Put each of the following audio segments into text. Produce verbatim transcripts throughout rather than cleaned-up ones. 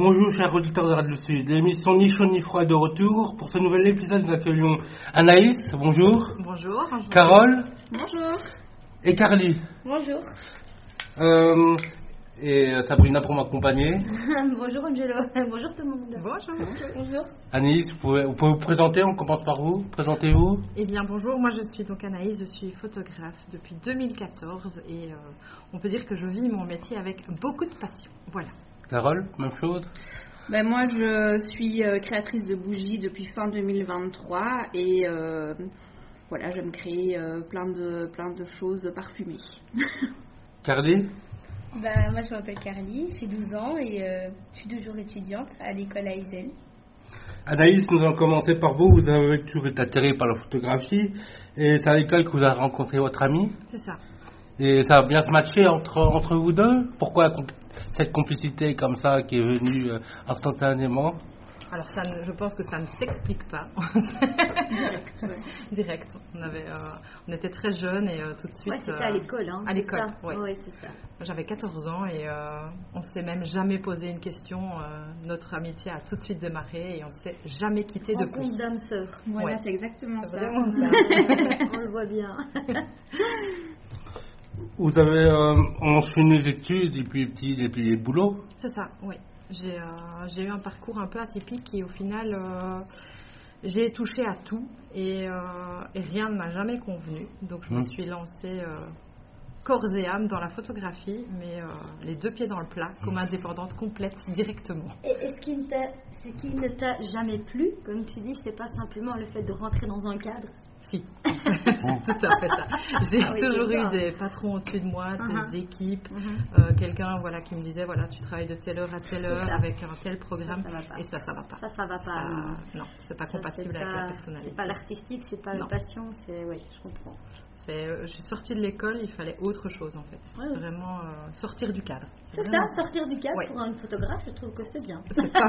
Bonjour chers auditeurs de Radio Sud, l'émission Ni chaud ni froid est de retour. Pour ce nouvel épisode, nous accueillons Anaïs, bonjour. Bonjour. bonjour. Carole. Bonjour. Et Carly. Bonjour. Euh, et Sabrina pour m'accompagner. Bonjour Angelo. Bonjour tout le monde. Bonjour. Bonjour. Anaïs, vous pouvez, vous pouvez vous présenter, on commence par vous. Présentez-vous. Eh bien bonjour, moi je suis donc Anaïs, je suis photographe depuis deux mille quatorze et euh, on peut dire que je vis mon métier avec beaucoup de passion. Voilà. Carole, même chose. Ben moi, je suis euh, créatrice de bougies depuis fin deux mille vingt-trois et euh, voilà, j'aime créer euh, plein de plein de choses parfumées. Carly. Ben, moi, je m'appelle Carly, j'ai douze ans et euh, je suis toujours étudiante à l'école à Isel. Anaïs, nous allons commencer par vous. Vous avez toujours été attirée par la photographie et c'est à l'école que vous avez rencontré votre amie. C'est ça. Et ça a bien se matcher entre, entre vous deux. Pourquoi cette complicité comme ça qui est venue euh, instantanément? Alors ça, ne, je pense que ça ne s'explique pas. Direct, ouais. Direct. On avait, euh, on était très jeunes et euh, tout de suite. Ouais, c'était euh, à l'école, hein. À l'école, oui. Ouais, c'est ça. J'avais quatorze ans et euh, on s'est même jamais posé une question. Euh, notre amitié a tout de suite démarré et on s'est jamais quitté de plus. Rencontre d'âme sœur. Voilà, Ouais. c'est exactement C'est ça. vraiment ça. On le voit bien. Vous avez euh, enchaîné les études et puis, et puis, et puis les boulots. C'est ça, oui. J'ai, euh, j'ai eu un parcours un peu atypique et au final, euh, j'ai touché à tout et, euh, et rien ne m'a jamais convenu. Donc je me Mmh. suis lancée euh, corps et âme dans la photographie, mais euh, les deux pieds dans le plat, comme indépendante complète directement. Et est-ce qu'il ne t'a, ce qui ne t'a jamais plu, comme tu dis, c'est pas simplement le fait de rentrer dans un cadre? Si, c'est tout à fait ça. J'ai Ah oui, toujours c'est eu ça. des patrons au-dessus de moi, des Uh-huh. équipes, Mhm. euh, quelqu'un voilà, qui me disait voilà, tu travailles de telle heure à telle C'est heure ça. avec un tel programme, Ça, ça va pas. et ça, ça va pas. Ça, ça va pas. Ça- non. non, c'est pas Ça, compatible c'est avec pas- la personnalité. C'est pas l'artistique, c'est pas Non. la passion, c'est... Oui, je comprends. C'est, euh, je suis sortie de l'école, il fallait autre chose en fait. Ouais, ouais. Vraiment euh, sortir du cadre. C'est ça, vraiment sortir du cadre Ouais. pour une photographe, je trouve que c'est bien. C'est pas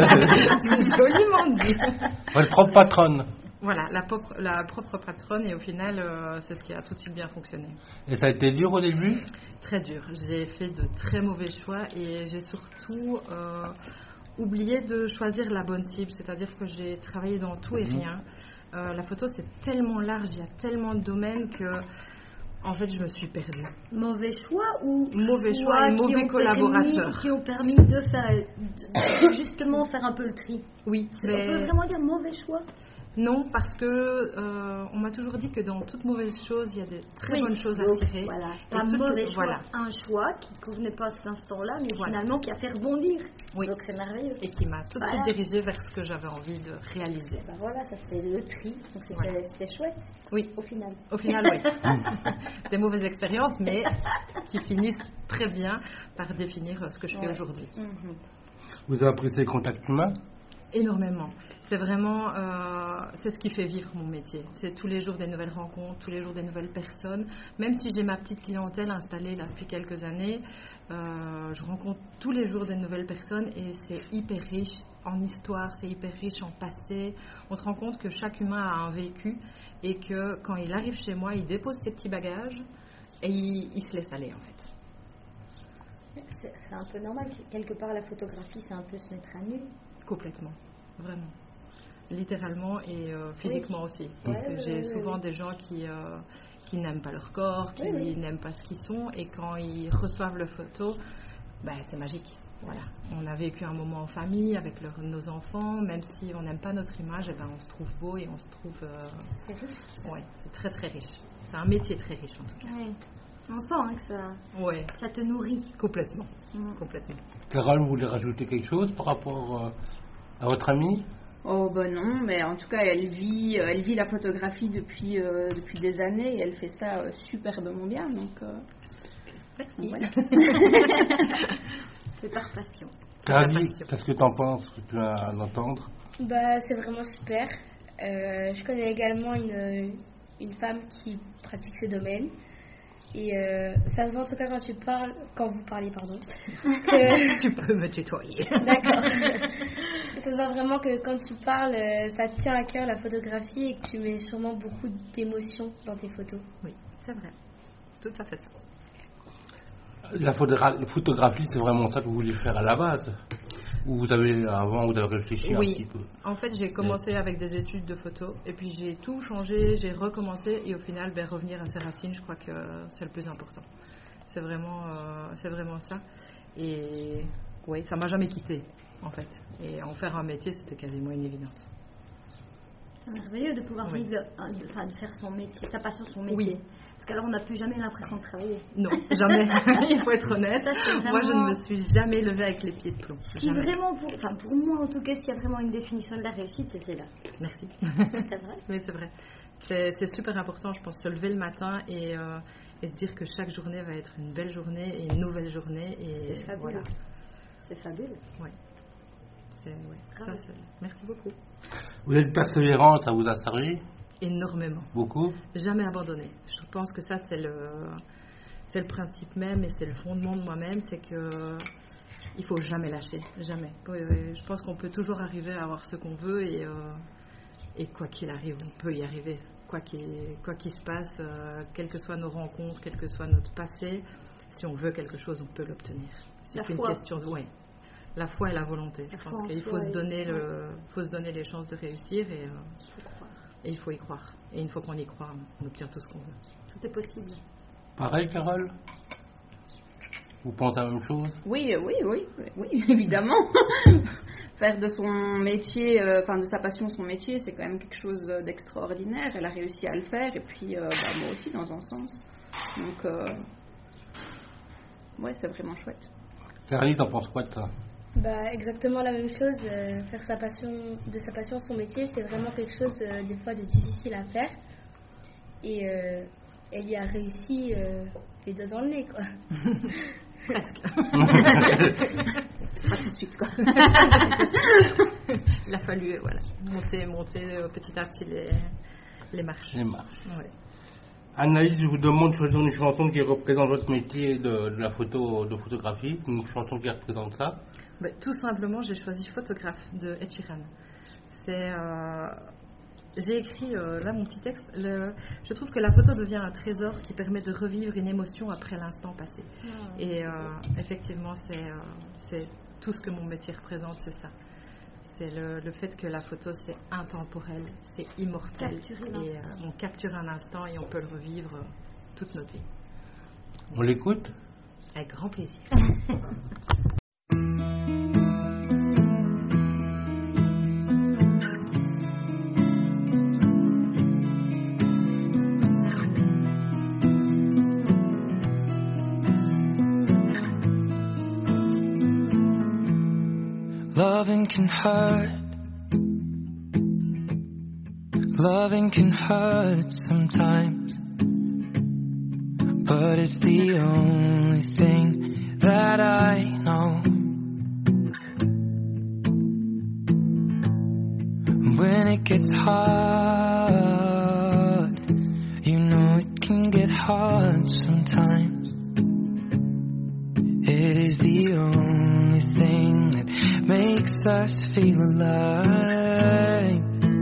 c'est joliment dit. Votre propre patronne. Voilà, la propre, la propre patronne et au final, euh, c'est ce qui a tout de suite bien fonctionné. Et ça a été dur au début. Très dur. J'ai fait de très mauvais choix et j'ai surtout euh, oublié de choisir la bonne cible. C'est-à-dire que j'ai travaillé dans tout et Mhm. rien. Euh, la photo, c'est tellement large, il y a tellement de domaines que, en fait, je me suis perdue. Mauvais choix ou Mauvais choix et qui mauvais ont collaborateurs. permis- qui ont permis de faire de- de justement faire un peu le tri. Oui, On peut mais vraiment dire mauvais choix. non, parce que euh, on m'a toujours dit que dans toute mauvaise chose, il y a des très Oui, bonnes choses à donc, tirer. Voilà, Et un toutes- mauvais choix, voilà. un choix qui ne convenait pas à cet instant-là, mais Voilà. finalement qui a fait rebondir. Oui. Donc c'est merveilleux. Et qui m'a tout de Voilà. suite dirigée vers ce que j'avais envie de réaliser. Ben voilà, ça c'est le tri. Donc c'était Voilà. c'était chouette Oui, au final. au final, oui. Des mauvaises expériences, mais qui finissent très bien par définir ce que je fais Ouais. aujourd'hui. Mhm. Vous avez apprécié les contacts humains. Énormément. C'est vraiment, euh, c'est ce qui fait vivre mon métier. C'est tous les jours des nouvelles rencontres, tous les jours des nouvelles personnes. Même si j'ai ma petite clientèle installée là depuis quelques années, euh, je rencontre tous les jours des nouvelles personnes et c'est hyper riche en histoire, c'est hyper riche en passé. On se rend compte que chaque humain a un vécu et que quand il arrive chez moi, il dépose ses petits bagages et il, il se laisse aller en fait. C'est c'est un peu normal. Quelque part, la photographie, c'est un peu se mettre à nu. Complètement, vraiment. Littéralement et euh, physiquement aussi. Parce Ouais, que ouais, j'ai ouais, souvent ouais. des gens qui, euh, qui n'aiment pas leur corps, qui Oui, oui. n'aiment pas ce qu'ils sont, et quand ils reçoivent le photo, ben, c'est magique. Voilà. On a vécu un moment en famille avec leur- nos enfants, même si on n'aime pas notre image, eh ben, on se trouve beau et on se trouve... euh, C'est riche. ça. ouais, c'est très très riche. C'est un métier très riche en tout cas. Ouais. On sent hein, que ça, Ouais, ça te nourrit. complètement. Mhm. Complètement. Carole, vous voulez rajouter quelque chose par rapport euh, à votre amie? Oh ben non, mais en tout cas, elle vit, euh, elle vit la photographie depuis euh, depuis des années et elle fait ça euh, superbement bien. Donc euh, Merci. voilà. C'est par passion. Carly, passion. qu'est-ce que tu en penses que tu vas l'entendre? Bah, c'est vraiment super. Euh, je connais également une, une femme qui pratique ce domaine. Et euh, ça se voit en tout cas quand tu parles, quand vous parlez, pardon. que- Tu peux me tutoyer. D'accord. Ça se voit vraiment que quand tu parles, euh, ça te tient à cœur la photographie et que tu mets sûrement beaucoup d'émotions dans tes photos. Oui, c'est vrai. Tout à fait ça. La photogra- photographie, c'est vraiment ça que vous voulez faire à la base. Ou vous avez, avant, vous avez réfléchi Oui. un petit peu? En fait, j'ai commencé oui. avec des études de photo et puis j'ai tout changé, j'ai recommencé et au final, ben, revenir à ses racines, je crois que c'est le plus important. C'est vraiment, euh, c'est vraiment ça. Et oui, ça m'a jamais quitté, en fait. Et en faire un métier, c'était quasiment une évidence. C'est merveilleux de pouvoir oui. vivre, de, de, de faire son métier, sa passion, son métier. Oui. Parce qu'alors on n'a plus jamais l'impression de travailler. Non, jamais. Il faut être honnête. Ça, vraiment... Moi, je ne me suis jamais levée avec les pieds de plomb. Qui vraiment, pour, enfin pour moi en tout cas, s'il y a vraiment une définition de la réussite, c'est celle-là. Merci. C'est vrai. Oui, c'est vrai. C'est, c'est super important, je pense, se lever le matin et, euh, et se dire que chaque journée va être une belle journée et une nouvelle journée. Et c'est fabuleux. Voilà. C'est fabuleux. Oui. C'est, oui. Ça, c'est... Merci beaucoup. Vous êtes persévérante, ça vous a servi? Énormément. Beaucoup? Jamais abandonné. Je pense que ça, c'est le, c'est le principe même et c'est le fondement de moi-même, c'est que il faut jamais lâcher, jamais. Je pense qu'on peut toujours arriver à avoir ce qu'on veut et, euh, et quoi qu'il arrive, on peut y arriver. Quoi qu'il, quoi qu'il se passe, euh, quelles que soient nos rencontres, quel que soit notre passé, si on veut quelque chose, on peut l'obtenir. C'est la une foi. question de... Ouais. La foi et la volonté. La Je pense qu'il faut se, donner et... le, faut se donner les chances de réussir et, euh, et il faut y croire. Et une fois qu'on y croit, on obtient tout ce qu'on veut. Tout est possible. Pareil, Carole? Vous pensez à la même chose? Oui, oui, oui, oui, évidemment. Faire de son métier, enfin euh, de sa passion son métier, c'est quand même quelque chose d'extraordinaire. Elle a réussi à le faire et puis euh, bah, moi aussi dans un sens. Donc, euh, ouais, c'est vraiment chouette. Caroline, t'en penses quoi de ça? Bah, exactement la même chose. Euh, faire sa passion, de sa passion son métier, c'est vraiment quelque chose euh, des fois de difficile à faire. Et euh, elle y a réussi euh, les doigts dans le nez, quoi. Presque. Pas tout de suite, quoi. Il a fallu, voilà, monter, monter euh, petit à petit les, les marches. Les marches. Ouais. Anaïs, je vous demande de choisir une chanson qui représente votre métier de, de la photo, de photographie, une chanson qui représente ça. Ben, tout simplement, j'ai choisi Photographe de Ed Sheeran. C'est, euh, j'ai écrit euh, là mon petit texte. Le, je trouve que la photo devient un trésor qui permet de revivre une émotion après l'instant passé. Oh. Et euh, effectivement, c'est, euh, c'est tout ce que mon métier représente, c'est ça. C'est le, le fait que la photo, c'est intemporel, c'est immortel. Et euh, on capture un instant et on peut le revivre euh, toute notre vie. On l'écoute? Avec grand plaisir. Loving can hurt. Loving can hurt sometimes, but it's the only thing that I know. When it gets hard, you know it can get hard sometimes. It is the only thing that makes us feel alive.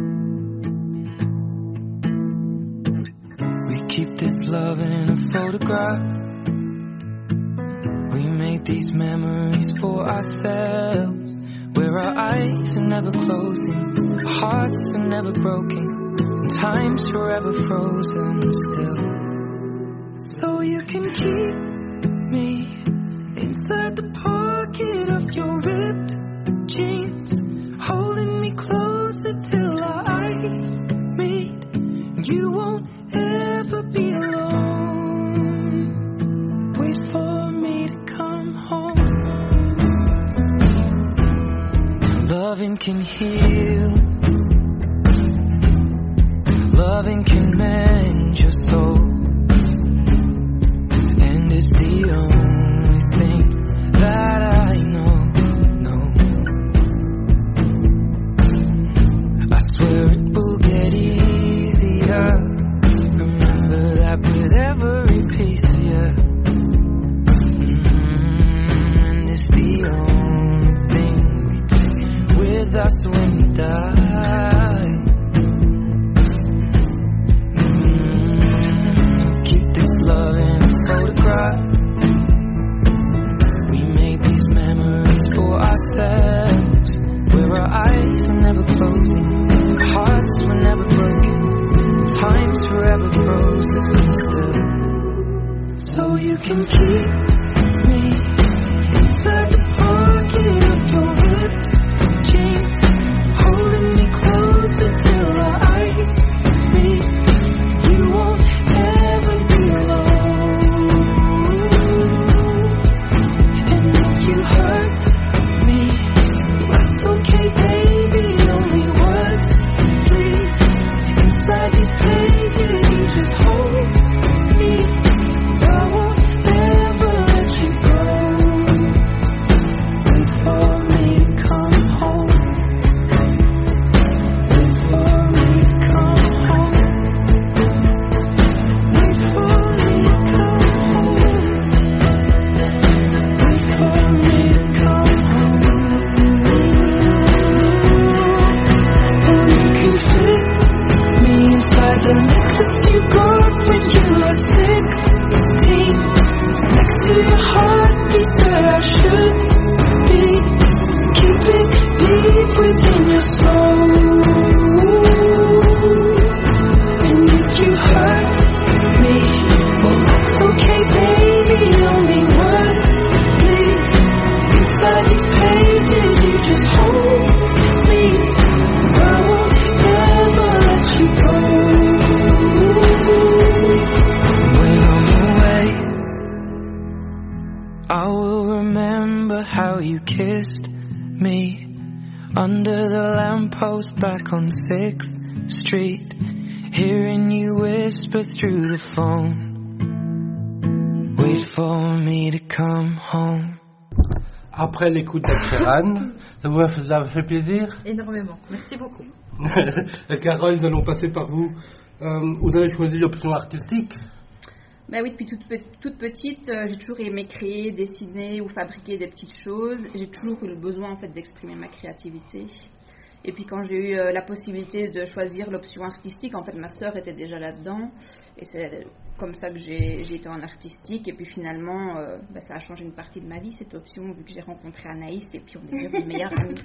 We keep this love in a photograph. We make these memories for ourselves, where our eyes are never closing, our hearts are never broken, and time's forever frozen still. So you can keep me inside the pocket of your ripped jeans, holding me closer till our eyes meet. You won't ever be alone. Wait for me to come home. Loving can heal. Loving can mend your soul. And it's the only thing that I know, no. I swear it will get easier. Remember that with every piece of you. Mm-hmm. And it's the only thing we take with us when we die. Mm-hmm. you can keep me inside the pocket of your ripped jeans, holding me closer till our eyes meet. You won't ever be alone. And if you hurt me, that's okay, baby. Only once, please. Inside these pages, you just hold me. I won't ever let you go. Wait for me, come home. Wait for me, come home. Wait for me, come home. Wait for me, come home. And you can fit me inside the necklace you got when you were sixteen, next to your heartbeat where I should be. Keep it deep within your soul. And if you hurt me, well that's okay, baby. Only once, please. Inside these pages, you just hold me. I won't ever let you go. When I'm away, I will remember how you kissed me under the lamppost back on sixth Street, hearing you whisper through the phone. Wait for me to come home. Après l'écoute d'Ed Sheeran, ça vous a fait, ça vous a fait plaisir? Énormément. Merci beaucoup. Carole, nous allons passer par vous. Euh, vous avez choisi l'option artistique. Bah oui, depuis toute, pe- toute petite, euh, j'ai toujours aimé créer, dessiner ou fabriquer des petites choses. J'ai toujours eu le besoin en fait d'exprimer ma créativité. Et puis quand j'ai eu euh, la possibilité de choisir l'option artistique, en fait ma sœur était déjà là-dedans. Et c'est comme ça que j'ai, j'ai été en artistique. Et puis finalement, euh, bah, ça a changé une partie de ma vie, cette option, vu que j'ai rencontré Anaïs et puis on est devenus meilleures amies.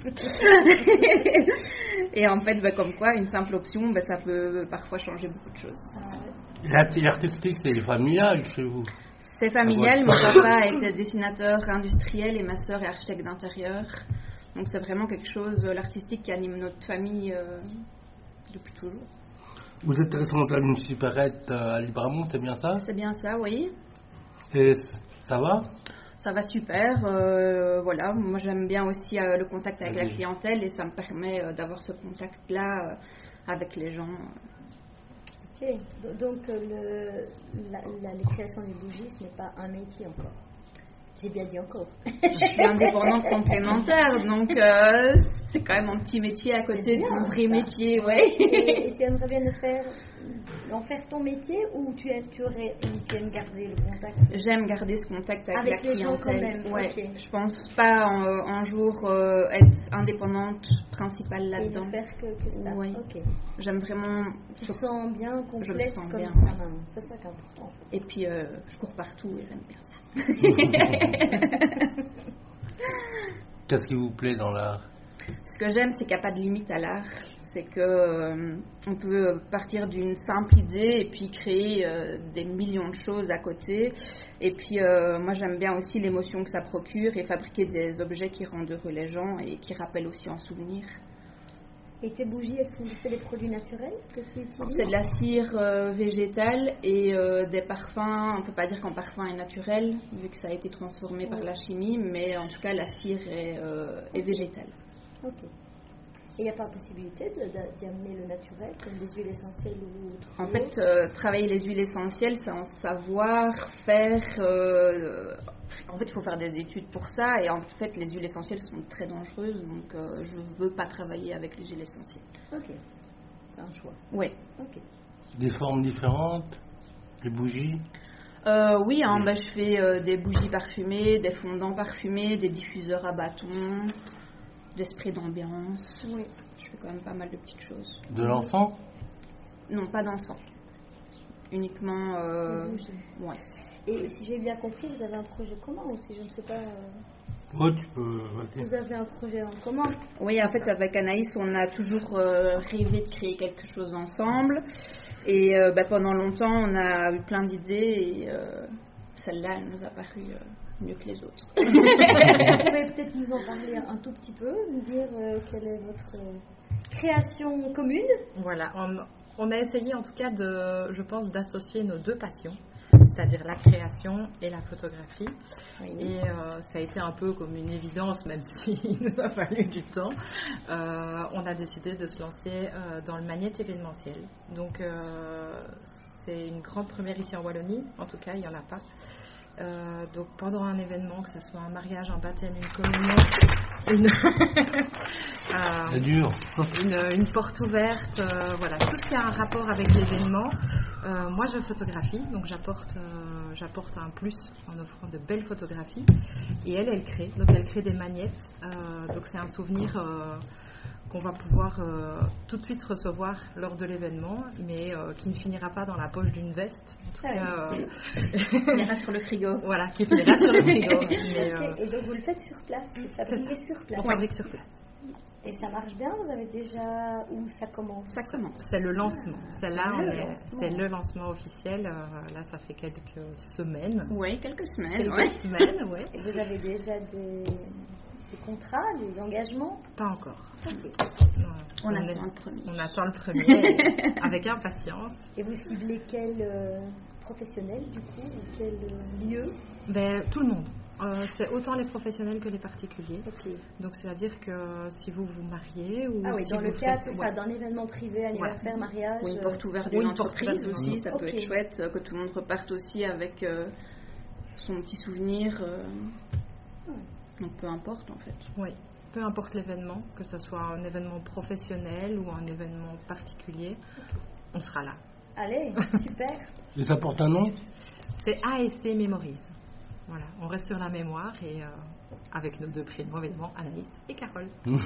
Et en fait, bah, comme quoi, une simple option, bah, ça peut parfois changer beaucoup de choses. L'artistique, c'est familial chez vous. C'est familial, mon papa était dessinateur industriel et ma sœur est architecte d'intérieur. Donc c'est vraiment quelque chose, l'artistique, qui anime notre famille euh, depuis toujours. Vous êtes responsable d'une supérette euh, à Libramont, c'est bien ça? C'est bien ça, oui. Et ça va? Ça va super. Euh, voilà, moi j'aime bien aussi euh, le contact avec la clientèle et ça me permet euh, d'avoir ce contact-là euh, avec les gens. Ok, donc euh, le, la, la, la création des bougies, ce n'est pas un métier encore. J'ai bien dit encore. Je suis indépendante complémentaire, donc euh, c'est quand même mon petit métier à côté de mon vrai métier, ouais. Et, et tu aimerais bien le faire, en faire ton métier, ou tu aimes, tu aurais, tu aimes garder le contact? J'aime garder ce contact avec, avec la les gens quand clientèle. même. Ouais. Okay. Je pense pas un, un jour euh, être indépendante principale là-dedans. Et ne faire que, que ça. Oui. Okay. J'aime vraiment. Tu te sens bien, complète sens comme bien, ça. ouais. C'est ça qui est important. Et puis euh, je cours partout et j'aime bien ça. Qu'est-ce qui vous plaît dans l'art? Ce que j'aime, c'est qu'il n'y a pas de limite à l'art. C'est que euh, on peut partir d'une simple idée et puis créer euh, des millions de choses à côté. Et puis euh, moi, j'aime bien aussi l'émotion que ça procure et fabriquer des objets qui rendent heureux les gens et qui rappellent aussi un souvenir. Et tes bougies, elles sont, c'est des produits naturels que tu utilises? C'est de la cire euh, végétale et euh, des parfums. On ne peut pas dire qu'un parfum est naturel, vu que ça a été transformé oui. par la chimie, mais en tout cas, la cire est, euh, est végétale. Ok. Et il n'y a pas possibilité de, de, d'y amener le naturel, comme des huiles essentielles ou autre? En fait, euh, travailler les huiles essentielles, c'est en savoir faire... Euh, en fait, il faut faire des études pour ça. Et en fait, les huiles essentielles sont très dangereuses. Donc, euh, je ne veux pas travailler avec les huiles essentielles. Ok. C'est un choix. Oui. Ok. Des formes différentes? Des bougies? euh, Oui, hein, bah, je fais euh, des bougies parfumées, des fondants parfumés, des diffuseurs à bâton, des sprays d'ambiance. Oui. Je fais quand même pas mal de petites choses. De l'encens? Non, pas d'encens. Uniquement... Euh, des bougies. Ouais. Et si j'ai bien compris, vous avez un projet commun aussi, je ne sais pas... Euh... Oui, tu peux... Vous avez un projet en commun? Oui, en fait, avec Anaïs, on a toujours euh, rêvé de créer quelque chose ensemble. Et euh, bah, pendant longtemps, on a eu plein d'idées et euh, celle-là, elle nous a paru euh, mieux que les autres. Vous pouvez peut-être nous en parler un tout petit peu, nous dire euh, quelle est votre euh, création commune. Voilà, on, on a essayé en tout cas, de, je pense, d'associer nos deux passions, c'est-à-dire la création et la photographie. Oui. Et euh, ça a été un peu comme une évidence, même s'il nous a fallu du temps. Euh, on a décidé de se lancer euh, dans le magnète événementiel. Donc, euh, c'est une grande première ici en Wallonie, en tout cas, il n'y en a pas. Euh, donc pendant un événement, que ce soit un mariage, un baptême, une communion, une, euh, C'est dur. une, une porte ouverte, euh, voilà, tout ce qui a un rapport avec l'événement. Euh, moi, je photographie, donc j'apporte, euh, j'apporte un plus en offrant de belles photographies. Et elle, elle crée, donc elle crée des magnettes. Euh, donc c'est un souvenir euh, qu'on va pouvoir euh, tout de suite recevoir lors de l'événement, mais euh, qui ne finira pas dans la poche d'une veste. En tout Ah cas, oui. euh, Il ira sur le frigo. voilà, qui finira sur le frigo. Mais, Ok, euh, et donc vous le faites sur place, c'est fabriqué sur place. on fabrique sur place. Et ça marche bien, vous avez déjà où ça commence? Ça commence. C'est le lancement. C'est là, on Le est- lancement. c'est le lancement officiel. Euh, là, ça fait quelques semaines. Oui, quelques semaines. Quelques ouais. semaines, oui. Et vous avez déjà des, des contrats, des engagements? Pas encore. Ok. Non, On, est- attend le premier. On attend le premier avec impatience. Et vous ciblez quel euh, professionnel du coup, ou quel euh, lieu? Ben, tout le monde. Euh, c'est autant les professionnels que les particuliers. Ok. Donc, c'est-à-dire que si vous vous mariez ou Ah oui, si dans le vous cadre, faites- c'est ouais. ça, d'un événement privé, anniversaire, mariage. Ou une euh, porte ouverte ou d'une une porte entreprise ouverte. aussi, ça peut Ok. être chouette, euh, que tout le monde reparte aussi avec euh, son petit souvenir. euh, Donc peu importe en fait. Oui, peu importe l'événement, que ce soit un événement professionnel ou un événement particulier, on sera là. Allez, super. Et ça porte un nom? C'est A S C Mémorise. Voilà, on reste sur la mémoire et euh, avec nos deux prénoms évidemment, Anaïs et Carole.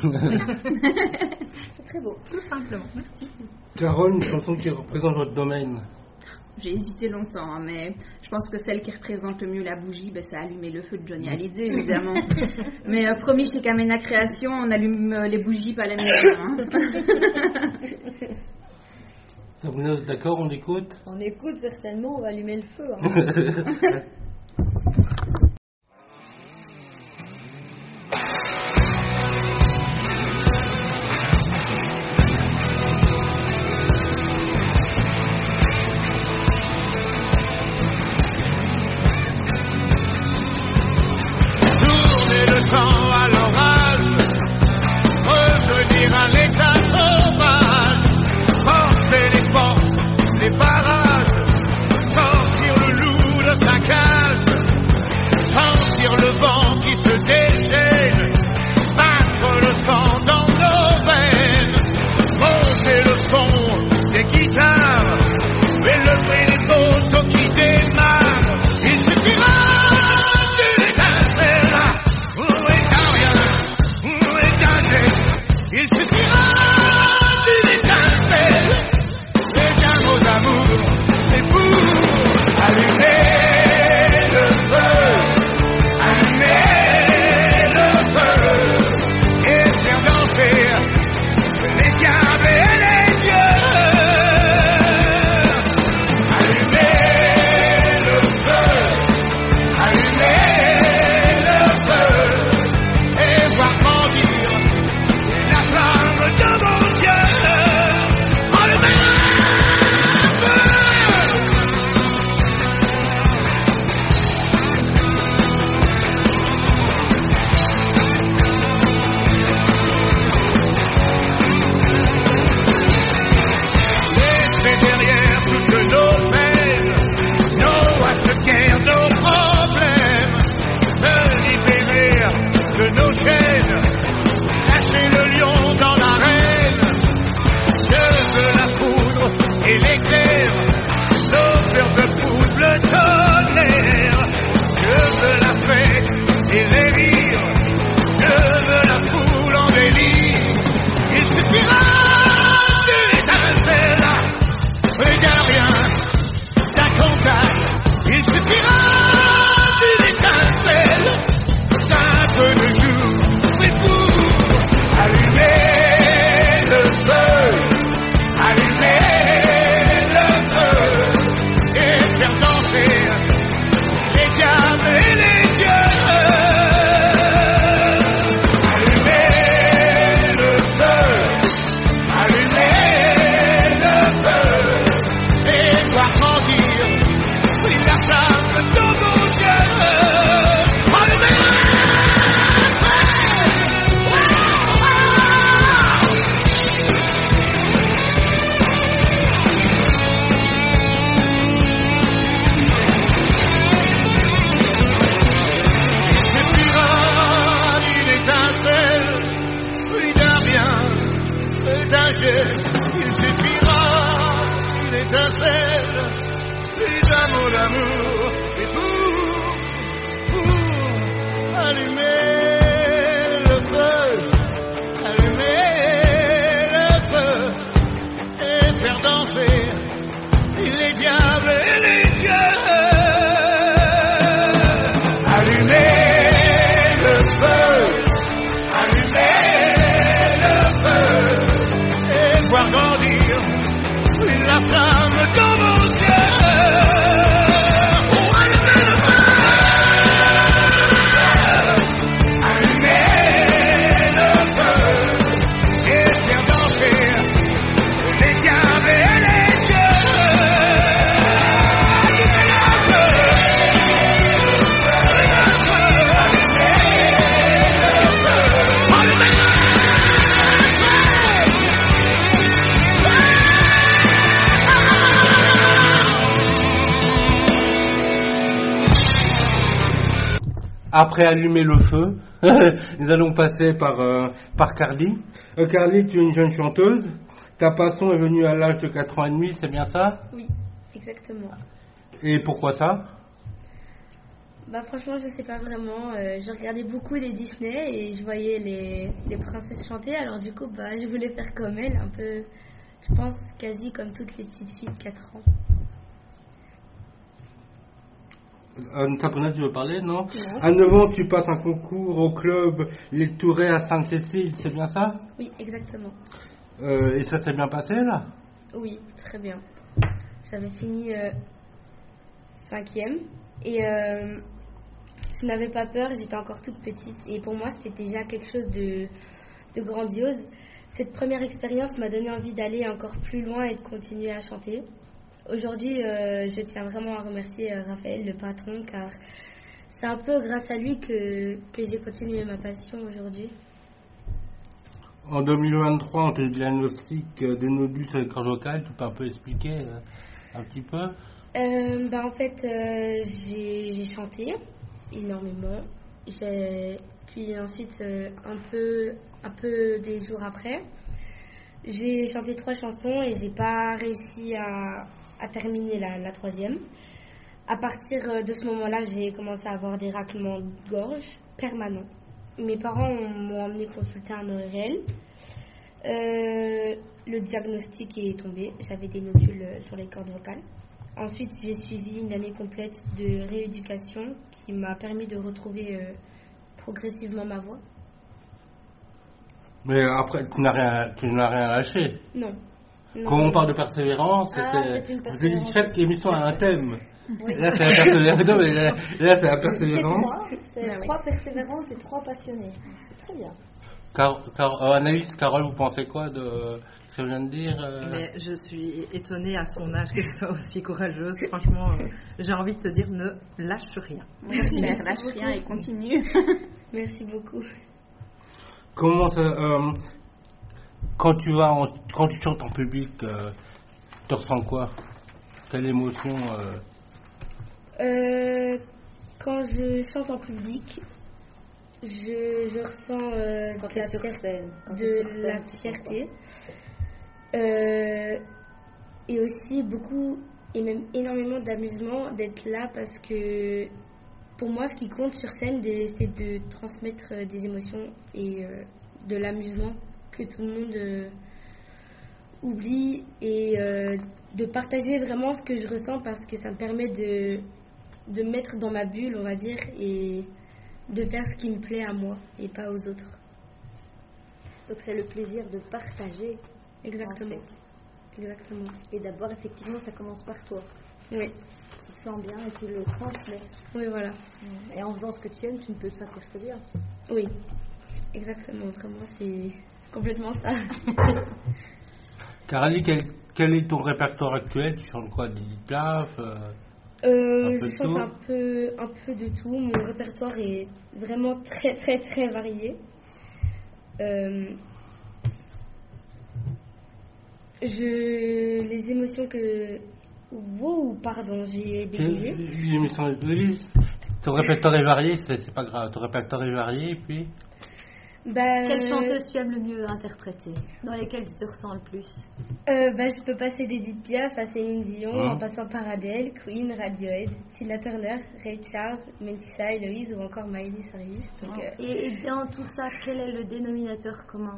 C'est très beau. Tout simplement. Merci. Carole, une chanson qui représente votre domaine. J'ai hésité longtemps, hein, mais je pense que celle qui représente le mieux la bougie, ben, c'est Allumer le feu de Johnny Hallyday, évidemment. Mais euh, promis, chez Kamena Création, on allume euh, les bougies, pas les maisons. Hein. Sabrina, d'accord, on écoute? On écoute certainement, on va allumer le feu. Hein. Tourner le temps à l'orage, revenir à l'état sauvage, forcer les portes, les barrages, sortir le loup de sa cage. mots d'amour et tout pour allumer le feu, allumer le feu et faire danser les diables et les dieux. Allumer le feu, allumer le feu et voir grandir la flamme dans vos yeux. Oh, allumer le feu, allumer le feu et faire danser les diables et les dieux. Après allumer le feu, nous allons passer par, euh, par Carly. Euh, Carly, tu es une jeune chanteuse. Ta passion est venue à l'âge de quatre ans et demi, c'est bien ça? Oui, exactement. Et pourquoi ça? Bah franchement, je sais pas vraiment. Euh, je regardais beaucoup les Disney et je voyais les, les princesses chanter. Alors du coup, bah je voulais faire comme elles, un peu, je pense quasi comme toutes les petites filles de quatre ans. Euh, Sabrina, tu veux parler, non? Non. À neuf ans, tu passes un concours au club Les Tourets à Sainte-Cécile, c'est bien ça? Oui, exactement. euh, Et ça s'est bien passé, là? Oui, très bien. J'avais fini euh, cinquième et euh, je n'avais pas peur, j'étais encore toute petite et pour moi c'était déjà quelque chose de, de grandiose. Cette première expérience m'a donné envie d'aller encore plus loin et de continuer à chanter. Aujourd'hui, euh, je tiens vraiment à remercier euh, Raphaël, le patron, car c'est un peu grâce à lui que, que j'ai continué ma passion aujourd'hui. En deux mille vingt-trois, on te diagnostique euh, des nodules sur les cordes vocales. Tu peux un peu expliquer euh, un petit peu? Euh, bah, en fait, euh, j'ai, j'ai chanté énormément. J'ai, puis ensuite, euh, un, peu, un peu des jours après, j'ai chanté trois chansons et j'ai pas réussi à, à terminer la, la troisième. À partir de ce moment-là, j'ai commencé à avoir des raclements de gorge permanents. Mes parents m'ont emmené consulter un O R L. Euh, le diagnostic est tombé. J'avais des nodules sur les cordes vocales. Ensuite, j'ai suivi une année complète de rééducation qui m'a permis de retrouver euh, progressivement ma voix. Mais après, tu n'as rien, tu n'as rien lâché. Non. non. Quand on parle de persévérance, Ah, c'est, c'est une persévérance. chaque émission a un thème. Oui. Là, c'est la persévérance. Non, mais là, là, c'est la C'est persévérance. trois, c'est Ah oui. trois persévérantes et trois passionnées. C'est très bien. Car, car, euh, Anaïs, Carole, vous pensez quoi de ce que je viens de dire euh... Mais je suis étonnée à son âge qu'elle soit aussi courageuse. Franchement, euh, j'ai envie de te dire, ne lâche rien. Continue, lâche rien et continue. Merci beaucoup. Comment ça, euh, quand tu vas, en, quand tu chantes en public, euh, tu ressens quoi? Quelle émotion euh... Euh, quand je chante en public, je, je ressens euh, Quand de t'es la, sur fier- scène, quand t'es de sur scène, la tu sens fierté. Euh, et aussi beaucoup, et même énormément d'amusement d'être là parce que pour moi, ce qui compte sur scène, des- c'est de transmettre euh, des émotions et euh, de l'amusement que tout le monde euh, oublie et euh, de partager vraiment ce que je ressens parce que ça me permet de, de me mettre dans ma bulle, on va dire, et de faire ce qui me plaît à moi et pas aux autres. Donc c'est le plaisir de partager. Exactement. En fait. Exactement. Et d'abord, effectivement, ça commence par toi. Oui, Tu te sens bien et tu le transmets. oui, voilà. Et en faisant ce que tu aimes, tu ne peux te sentir que bien. Oui, exactement. Vraiment, c'est complètement ça. Caroline, quel, quel est ton répertoire actuel? Tu chantes quoi? Edith Piaf euh... Euh, Un peu je de chante tout. un peu, un peu de tout. Mon répertoire est vraiment très, très, très varié. Euh, je, les émotions que... Wow, pardon, j'ai bégayé. L'émission de Louise. Ton répertoire est varié, c'est, c'est pas grave. Ton répertoire est varié, et puis Bah, Quelle euh, chanteuse tu aimes le mieux interpréter? Dans lesquelles tu te ressens le plus? euh, bah, je peux passer d'Edith Piaf à Céline Dion, Hein en passant par Adele, Queen, Radiohead, Tina Turner, Ray Charles, Mentissa, Héloïse ou encore Miley Cyrus. Donc, euh, Et, et dans tout ça, quel est le dénominateur commun?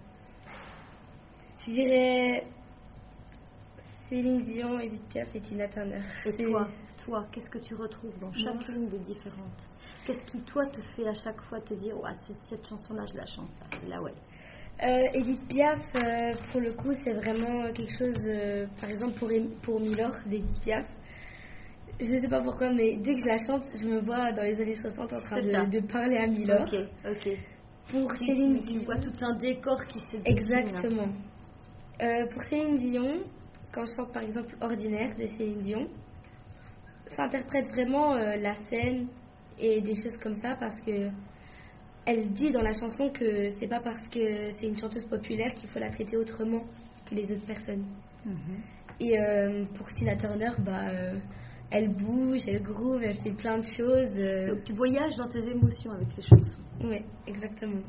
je dirais Céline Dion, Edith Piaf et Tina Turner. Et C'est- toi, toi, qu'est-ce que tu retrouves dans chacune des différentes? Qu'est-ce qui, toi, te fait à chaque fois te dire, ouais, c'est cette chanson-là, je la chante, là, celle-là, ouais. Euh, Edith Piaf, euh, pour le coup, c'est vraiment quelque chose, euh, par exemple pour, Em- pour Milor d'Edith Piaf. Je ne sais pas pourquoi, mais dès que je la chante, je me vois dans les années soixante en train C'est ça. de, de parler à Milor. Ok, ok. Pour Tu, Céline tu, tu Dion, vois tout un décor qui se dessine. exactement. Euh, pour Céline Dion, quand je chante par exemple Ordinaire de Céline Dion, ça interprète vraiment euh, la scène et des choses comme ça parce que elle dit dans la chanson que c'est pas parce que c'est une chanteuse populaire qu'il faut la traiter autrement que les autres personnes. Et euh, pour Tina Turner, bah, euh, elle bouge, elle groove, elle fait plein de choses. euh, Donc tu voyages dans tes émotions avec les chansons. ouais, exactement.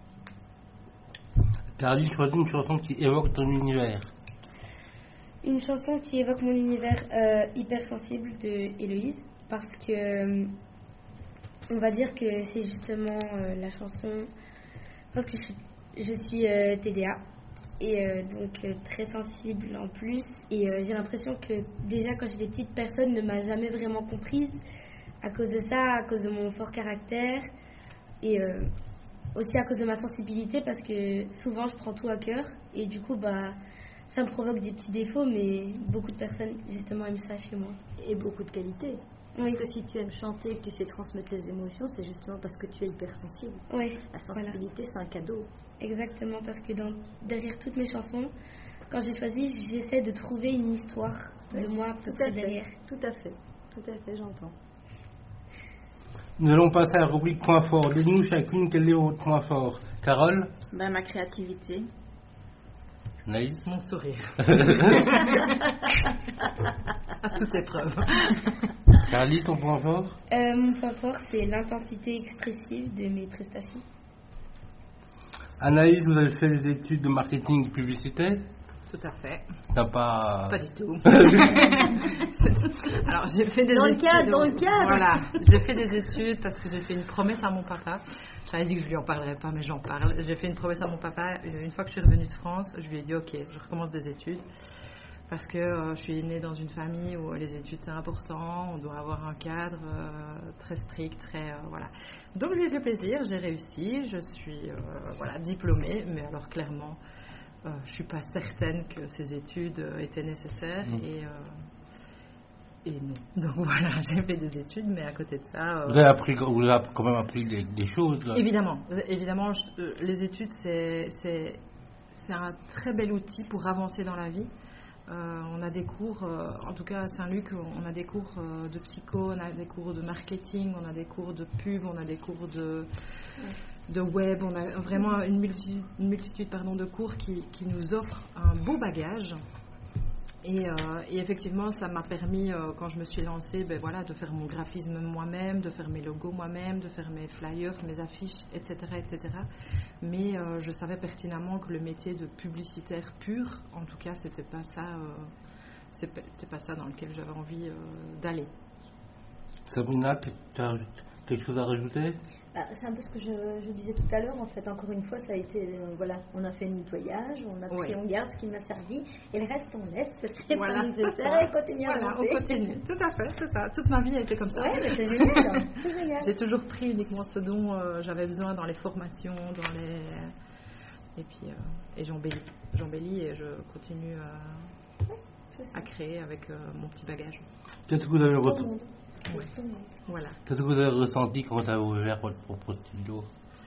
Carly, choisis une chanson qui évoque ton univers. Une chanson qui évoque mon univers euh, hypersensible de Héloïse parce que euh, on va dire que c'est justement euh, la chanson parce que je suis, je suis euh, T D A et euh, donc euh, très sensible en plus et euh, j'ai l'impression que déjà quand j'étais petite personne ne m'a jamais vraiment comprise à cause de ça, à cause de mon fort caractère et euh, aussi à cause de ma sensibilité parce que souvent je prends tout à cœur et du coup bah ça me provoque des petits défauts, mais beaucoup de personnes, justement, aiment ça chez moi. Et beaucoup de qualité. Parce Oui. que si tu aimes chanter et que tu sais transmettre les émotions, c'est justement parce que tu es hypersensible. Oui, La sensibilité, c'est un cadeau. exactement, parce que dans, derrière toutes mes chansons, quand je les choisis, j'essaie de trouver une histoire de moi à peu Tout près à fait. derrière. Tout à fait. Tout à fait, j'entends. Nous allons passer à la rubrique point fort. Dites-nous chacune quel est votre point fort. Carole, Ben, ma créativité. Naïs, Mon sourire. À toute épreuve. Carly, ton point fort. Euh, mon point fort, c'est l'intensité expressive de mes prestations. Anaïs, vous avez fait des études de marketing publicitaire. Tout à fait. T'as pas... Pas du tout. Alors j'ai fait des Dans le études. cadre, dans le cadre. Voilà, j'ai fait des études parce que j'ai fait une promesse à mon papa. J'avais dit que je lui en parlerais pas, mais j'en parle. J'ai fait une promesse à mon papa. Une fois que je suis revenue de France, je lui ai dit ok, je recommence des études parce que euh, je suis née dans une famille où les études c'est important, on doit avoir un cadre euh, très strict, très euh, voilà. Donc je lui ai fait plaisir, j'ai réussi, je suis euh, voilà diplômée, mais alors clairement. Euh, je ne suis pas certaine que ces études euh, étaient nécessaires Mmh. et, euh, et non. Donc voilà, j'ai fait des études, mais à côté de ça... euh, Vous avez, appris, vous avez quand même appris des, des choses. Là. évidemment, évidemment je- euh, les études, c'est, c'est, c'est un très bel outil pour avancer dans la vie. Euh, on a des cours, euh, en tout cas à Saint-Luc, on a des cours euh, de psycho, on a des cours de marketing, on a des cours de pub, on a des cours de... de web, on a vraiment une multitude, une multitude pardon, de cours qui, qui nous offrent un beau bagage. Et, euh, et effectivement, ça m'a permis, euh, quand je me suis lancée, ben voilà, de faire mon graphisme moi-même, de faire mes logos moi-même, de faire mes flyers, mes affiches, et cetera et cetera. Mais euh, je savais pertinemment que le métier de publicitaire pur, en tout cas, c'était pas ça, euh, c'était pas ça dans lequel j'avais envie euh, d'aller. Sabrina, tu as quelque chose à rajouter? Bah, c'est un peu ce que je, je disais tout à l'heure, en fait. Encore une fois, ça a été, euh, voilà, on a fait le nettoyage, on a Oui. pris, on garde ce qui nous a servi, et le reste, on laisse, c'est Voilà, pas c'est nécessaire, ça. et continue à Voilà, on avancer. continue. Tout à fait, c'est ça. Toute ma vie a été comme ça. Ouais, mais c'est génial, c'est génial. J'ai toujours pris uniquement ce dont euh, j'avais besoin dans les formations, dans les... Et puis, euh, et j'embellis. J'embellis et je continue à, à créer avec euh, mon petit bagage. Qu'est-ce que vous avez Tout le ressenti? monde. Ouais. Tout le monde. Voilà. Qu'est-ce que vous avez ressenti quand vous avez ouvert votre propre studio?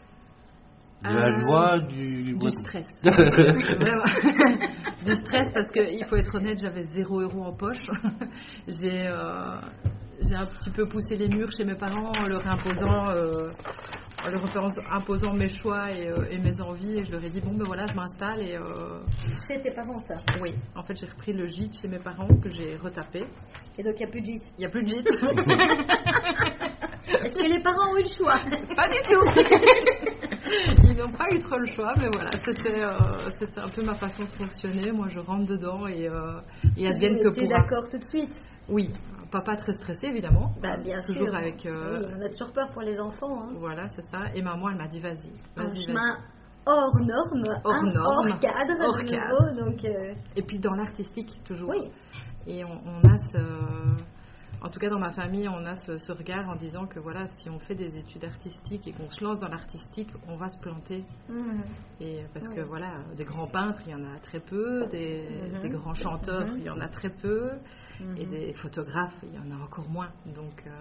De la Euh, joie, du... Du stress. Vraiment. Du stress parce qu'il faut être honnête, j'avais zéro euro en poche. J'ai, euh, j'ai un petit peu poussé les murs chez mes parents en leur imposant, euh, en leur imposant mes choix et, euh, et mes envies. Et je leur ai dit, bon ben voilà, je m'installe. Et euh, Chez tes parents, ça. oui, en fait, j'ai repris le gîte chez mes parents que j'ai retapé. Et donc, il n'y a plus de gîte. Il n'y a plus de gîte. Est-ce que les parents ont eu le choix? Pas du tout. Ils n'ont pas eu trop le choix, mais voilà, c'était, euh, c'était un peu ma façon de fonctionner. Moi, je rentre dedans et, euh, et advienne que Vous étiez pourra. d'accord tout de suite? Oui, papa très stressé évidemment. Bah, bien Toujours sûr. avec. euh, Oui, on a toujours peur pour les enfants. Hein. Voilà, c'est ça. Et maman, elle m'a dit vas-y, Un vas-y, chemin vas-y. hors norme, Hors hein, norme, hors cadre, hors de cadre. nouveau, donc, euh, Et puis dans l'artistique toujours. oui. Et on, on a ce, en tout cas dans ma famille, on a ce, ce regard en disant que voilà, si on fait des études artistiques et qu'on se lance dans l'artistique, on va se planter. Mhm. Et parce Oui. que voilà, des grands peintres, il y en a très peu, des, Mhm. des grands chanteurs, Mhm. il y en a très peu, et Mhm. des photographes, il y en a encore moins. Donc euh,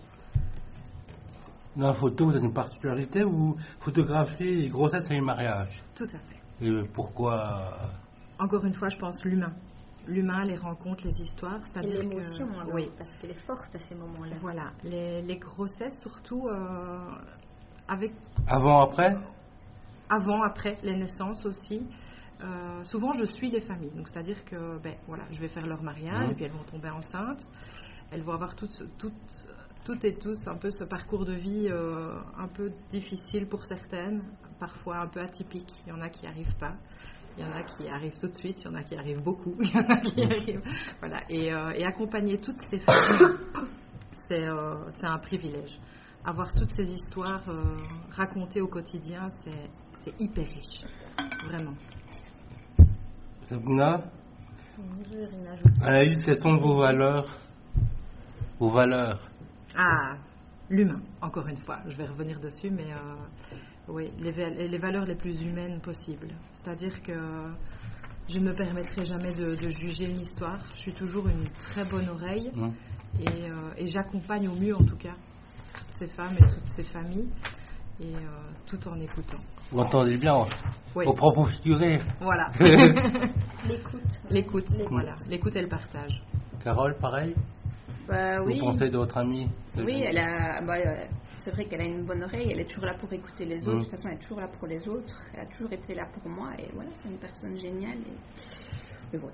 Dans la photo, vous avez une particularité ou photographier les grossesses et les mariages? tout à fait. Et pourquoi? Encore une fois, je pense l'humain. L'humain, les rencontres, les histoires, Et c'est-à-dire l'émotion, que... alors, Oui, parce qu'elle est forte à ces moments-là. voilà. Les, les grossesses, surtout, euh, avec Avant, après? avant, après, les naissances aussi. Euh, souvent, je suis les familles. Donc, c'est-à-dire que, ben, voilà, je vais faire leur mariage, Mhm. et puis elles vont tomber enceintes. Elles vont avoir toutes, toutes, toutes et tous un peu ce parcours de vie euh, un peu difficile pour certaines, parfois un peu atypique. Il y en a qui n'y arrivent pas. Il y en a qui arrivent tout de suite, il y en a qui arrivent beaucoup, il y en a qui arrivent. Voilà. Et, euh, et accompagner toutes ces familles, c'est, euh, c'est un privilège. Avoir toutes ces histoires euh, racontées au quotidien, c'est, c'est hyper riche. Vraiment. Sabrina, Je vais rien ajouter. Anaïs, quelles sont vos valeurs? Vos valeurs? Ah, l'humain, encore une fois. Je vais revenir dessus, mais euh, oui, les, val- les valeurs les plus humaines possibles. C'est-à-dire que je ne me permettrai jamais de, de juger une histoire. Je suis toujours une très bonne oreille Hum. et, euh, et j'accompagne au mieux, en tout cas, toutes ces femmes et toutes ces familles, et euh, tout en écoutant. Vous entendez bien? Oui. Au propos figuré. Voilà. L'écoute. L'écoute, L'écoute. voilà. L'écoute et le partage. Carole, pareil? Bah oui. Vous pensez de votre amie? Oui, elle a. Bah, euh, c'est vrai qu'elle a une bonne oreille. Elle est toujours là pour écouter les autres. Mm. De toute façon, elle est toujours là pour les autres. Elle a toujours été là pour moi. Et voilà, c'est une personne géniale. Et, et voilà.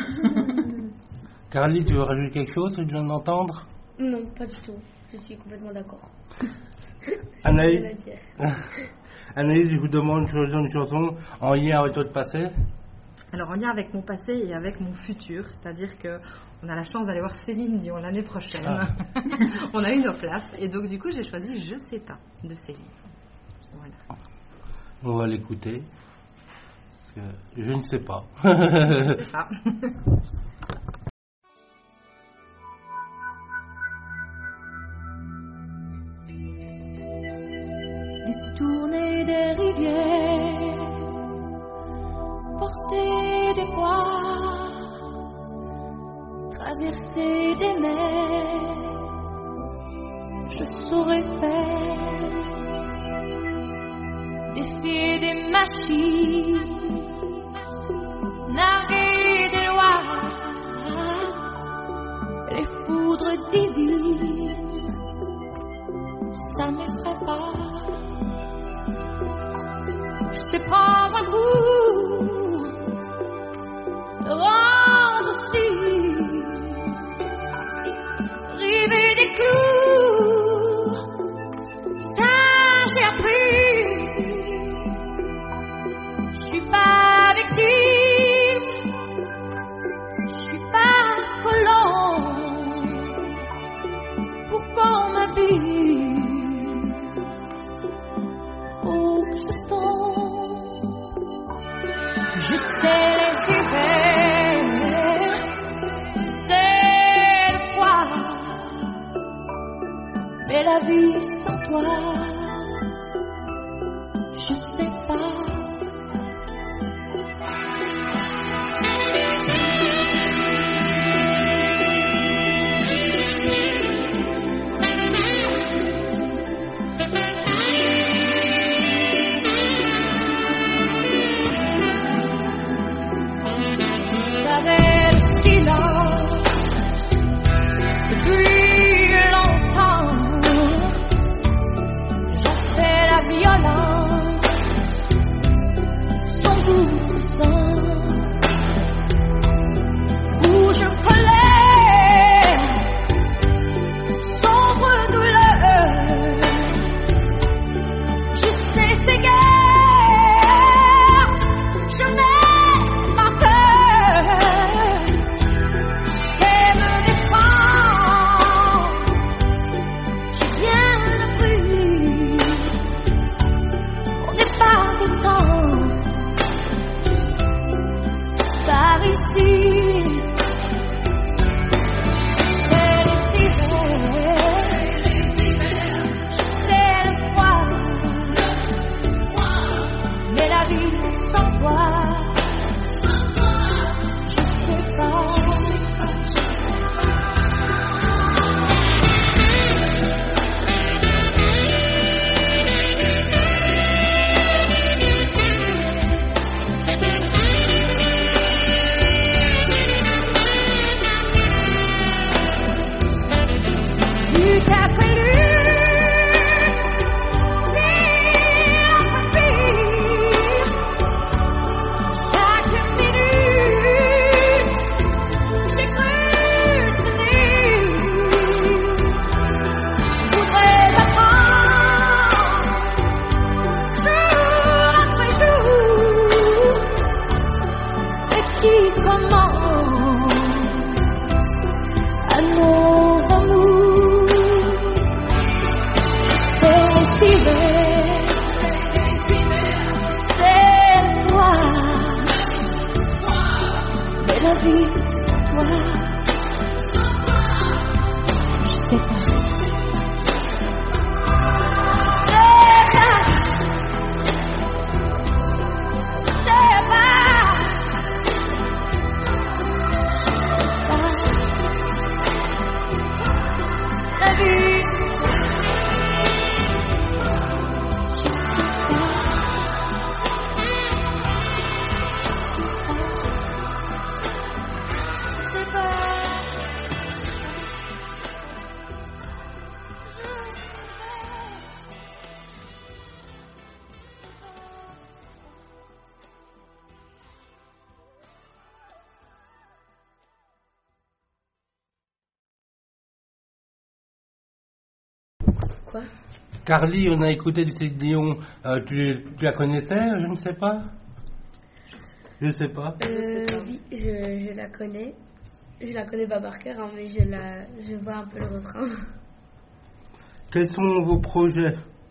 Carly, tu veux rajouter quelque chose que je viens d'entendre? Non, pas du tout. Je suis complètement d'accord. Anaïs, Rien à dire. Anaïs, je vous demande de choisir une chanson en lien avec votre passé. Alors, en lien avec mon passé et avec mon futur, c'est-à-dire que on a la chance d'aller voir Céline Dion l'année prochaine. Ah. On a eu nos places, et donc du coup, j'ai choisi Je sais pas de Céline. Voilà. On va l'écouter. Parce que je ne sais pas. C'est ça. Détourner des rivières, porter des poids, traverser des mers, je saurais faire, défier des machines, narguer des lois, les foudres divines, ça m'effraie pas. Je sais prendre un coup, rendre aussi, river des clous, ça j'ai appris. Je suis pas victime, je suis pas colon, pour qu'on m'habille, faut que je tombe. Je sais les hivers, c'est le froid, mais la vie sans toi, je sais pas. J'avais le silence depuis longtemps. Quoi? Carly, on a écouté du Céline Dion. Euh, tu, tu la connaissais? Je ne sais pas. Je ne sais pas. Euh, oui, je, je la connais. Je la connais pas par cœur, hein, mais je, la, je vois un peu le refrain. Quels sont vos projets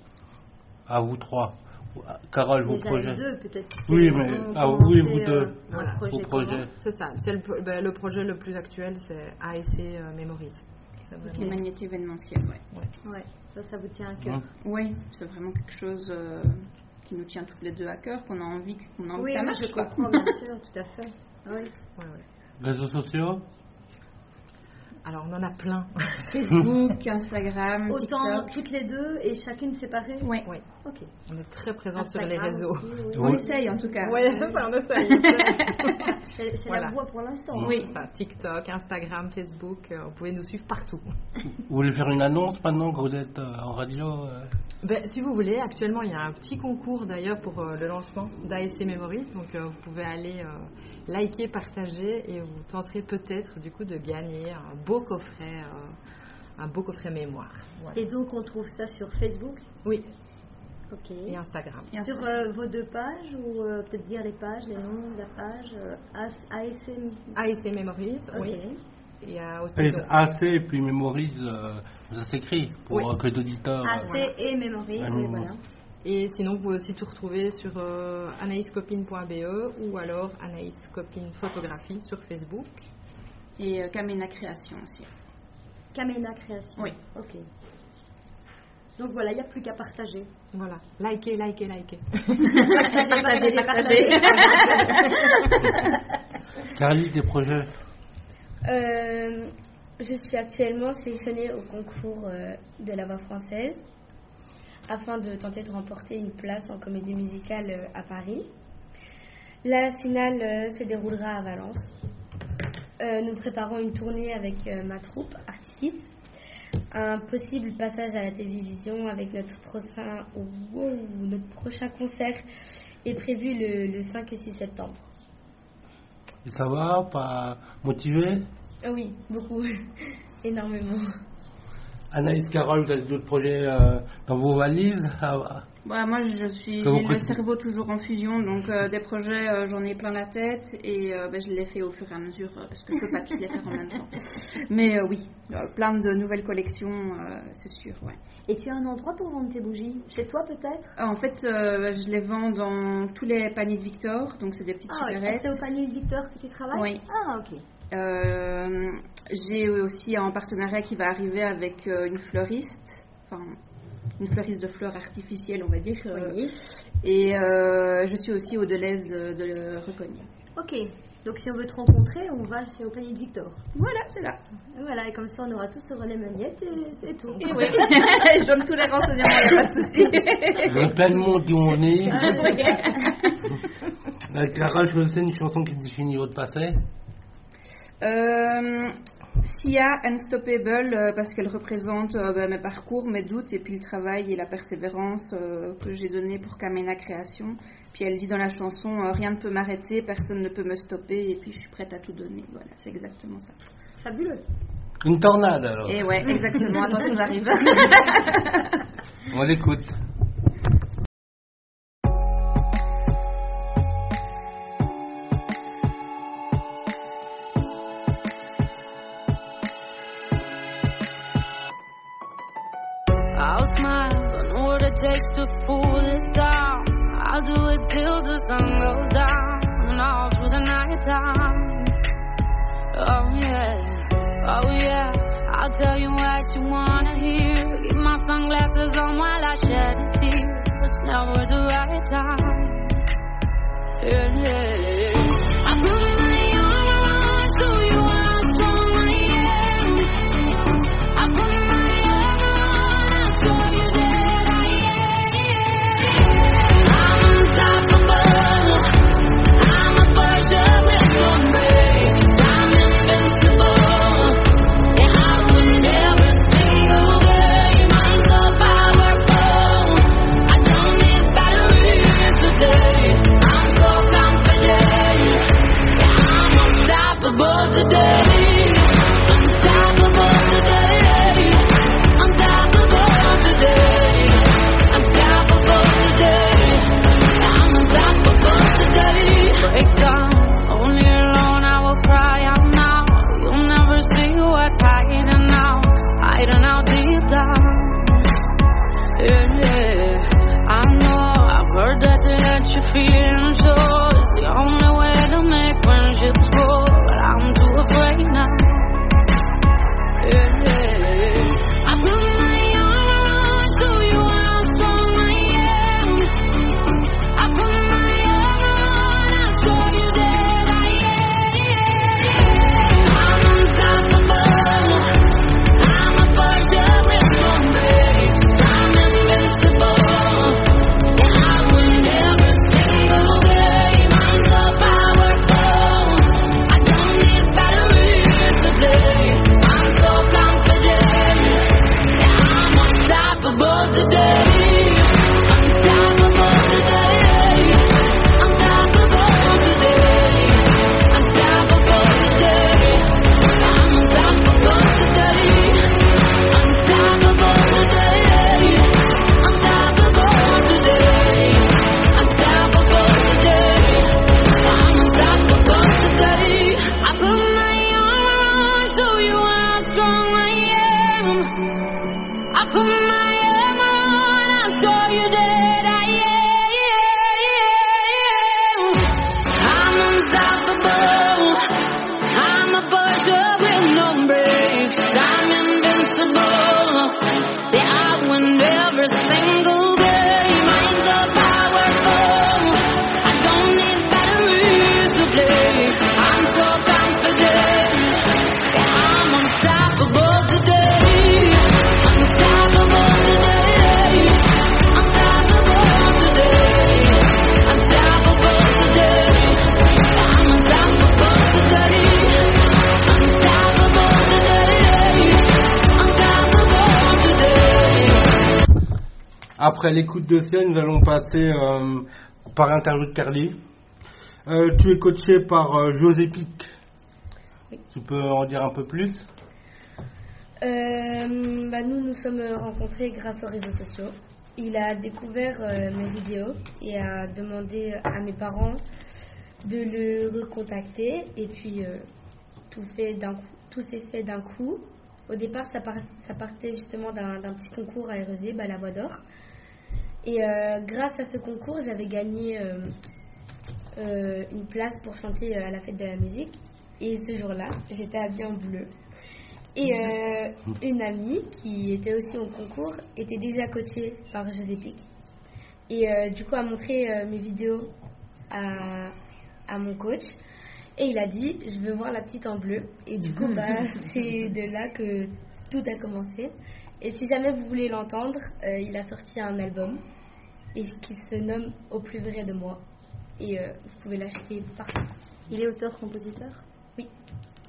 à vous trois? Carole, vos Déjà projets? les deux, peut-être. Oui, mais On ah, commençait, oui, vous deux. euh, Voilà, un projet vos projets. commun. C'est ça. C'est le, ben, le projet le plus actuel, c'est A S C euh, Memories. C'est Les vraiment- magnétiques événementiels, ouais. Ouais, ça, ça vous tient à cœur. Hein? Oui, c'est vraiment quelque chose euh, qui nous tient toutes les deux à cœur, qu'on a envie, qu'on a envie Oui, que ça oui, marche. je quoi. comprends, bien sûr, tout à fait. Oui. Ouais, ouais. Réseaux sociaux? Alors, on en a plein. Facebook, Instagram, Autant TikTok. toutes les deux et chacune séparée. Oui, Oui, Ok. on est très présente sur les Instagram réseaux. aussi, oui. on essaye en tout cas. Oui, c'est ça, on essaye. C'est c'est Voilà. la voie pour l'instant. Oui, ça. TikTok, Instagram, Facebook, euh, vous pouvez nous suivre partout. Vous voulez faire une annonce maintenant que vous êtes euh, en radio euh Ben, si vous voulez, actuellement il y a un petit concours d'ailleurs pour euh, le lancement d'A S C Memories, donc euh, vous pouvez aller euh, liker, partager et vous tenterez peut-être du coup de gagner un beau coffret, euh, un beau coffret mémoire. Voilà. Et donc, on trouve ça sur Facebook. Oui, Ok. et Instagram. Et Sur Instagram. euh, vos deux pages, ou euh, peut-être dire les pages, les noms de la page, euh, A S M. A S C Memories, Ok. oui. Il y a aussi Et donc- A C et puis mémorise, euh, ça s'écrit pour Oui. euh, que d'auditeurs. A euh, C et Memories, Ah, oui, non, voilà. non. Et sinon, vous pouvez aussi tout retrouver sur euh, anaïscopine point b e ou alors Anaïscopine Photographie sur Facebook. Et euh, Kamena Création aussi. Kamena Création. Oui. Ok. Donc voilà, il n'y a plus qu'à partager. Voilà, likez, likez, likez. Partagez, partagez, Carly, tes projets? Euh, je suis actuellement sélectionnée au concours euh, de la voix française afin de tenter de remporter une place en comédie musicale euh, à Paris. La finale euh, se déroulera à Valence. Euh, nous préparons une tournée avec euh, ma troupe Artifice. Un possible passage à la télévision avec notre prochain, wow, notre prochain concert est prévu le, le cinq et six septembre. Et ça va? Pas motivé? Ah oui, beaucoup, énormément. Anaïs, Carole, vous avez d'autres projets euh, dans vos valises? Ah, Bah, moi, je suis Que vous j'ai le prêtez- cerveau toujours en fusion, donc euh, des projets, euh, j'en ai plein la tête et euh, ben, je les fais au fur et à mesure euh, parce que je peux pas tous les faire en même temps. Mais euh, oui, euh, plein de nouvelles collections, euh, c'est sûr, ouais. Et tu as un endroit pour vendre tes bougies? Chez toi peut-être? En fait, euh, je les vends dans tous les paniers de Victor, donc c'est des petites Ah, oui, supérettes. c'est au panier de Victor que tu travailles? Oui. Ah, ok. Euh, j'ai aussi un partenariat qui va arriver avec euh, une fleuriste, enfin une fleuriste de fleurs artificielles, on va dire. euh, Oui. Et euh, je suis aussi au Deleuze de, de le Recogner. Ok. Donc si on veut te rencontrer, on va chez au panier de Victor. Voilà, c'est là. Voilà, et comme ça on aura tous sur les manettes et c'est tout. Et oui, je donne tous les renseignements, il n'y a pas de souci. il y a plein de monde qui ont né. Euh, Carole, je sais une chanson qui définit votre passé? Euh, Sia Unstoppable, euh, parce qu'elle représente euh, bah, mes parcours, mes doutes, et puis le travail et la persévérance euh, que j'ai donné pour Kamena Création. Puis elle dit dans la chanson, euh, rien ne peut m'arrêter, personne ne peut me stopper, et puis je suis prête à tout donner. Voilà, c'est exactement ça. Fabuleux. Une tornade alors. Et ouais, exactement. Attention, j'arrive. On l'écoute. I'll smile, I know what it takes to fool this town. I'll do it till the sun goes down and all through the night time. Oh yeah, oh yeah, I'll tell you what you wanna hear. Keep my sunglasses on while I shed a tear. It's never the right time. Yeah, yeah, yeah. I put my arms through you, how strong I am. I put my arms so you that I am. I'm unstoppable. I'm a virgin with no brakes. I'm invincible. Yeah, I win every single game. I'm so powerful. I don't need batteries today. I'm so confident. Yeah, I'm unstoppable today. Unstoppable today. Unstoppable today. Unstoppable today. Yeah, I'm unstoppable today. Break down, only alone I will cry out now. You'll never see what's hiding out, hiding out deep down. Yeah, yeah. I know, I've heard that to let you feel so. It's the only way to make friendships grow, but I'm too afraid now. Yeah, yeah. I put my arms through you, how strong I am. I put my arms so you that I am. I'm unstoppable. I'm a virgin with no brakes. I'm invincible. Yeah, I win every single game. I'm so powerful. I don't need batteries today. I'm so confident. Yeah, I'm unstoppable today. Unstoppable today. Unstoppable today. Unstoppable today. I'm unstoppable today. Unstoppable today. Unstoppable today. Unstoppable today. I'm unstoppable today. I put my arms so you how strong I am. I put my arm on, I'll show you that I am. I'm unstoppable. I'm a buzzer with no brakes. I'm invincible. Yeah, I win every single game. I'm so powerful. I don't need batteries to play. I'm so confident. Yeah, I'm unstoppable today. Unstoppable today. Unstoppable today. Unstoppable today. Yeah, I'm unstoppable today. Unstoppable today. Unstoppable today. Après l'écoute de scène, nous allons passer euh, par l'interview de Carly. Euh, tu es coaché par euh, José Pic. Oui. Tu peux en dire un peu plus? Euh, bah nous nous sommes rencontrés grâce aux réseaux sociaux. Il a découvert euh, mes vidéos et a demandé à mes parents de le recontacter. Et puis euh, tout, fait d'un coup, tout s'est fait d'un coup. Au départ, ça, part, ça partait justement d'un, d'un petit concours à R E S E, bah, la Voix d'Or. Et euh, grâce à ce concours, j'avais gagné euh, euh, une place pour chanter à la fête de la musique. Et ce jour-là, j'étais habillée en bleu. Et euh, une amie qui était aussi au concours était déjà coachée par José Pic. Et euh, du coup, a montré euh, mes vidéos à, à mon coach. Et il a dit, je veux voir la petite en bleu. Et du coup, bah, c'est de là que tout a commencé. Et si jamais vous voulez l'entendre, euh, il a sorti un album et qui se nomme Au plus vrai de moi. Et euh, vous pouvez l'acheter partout. Il est auteur-compositeur? Oui.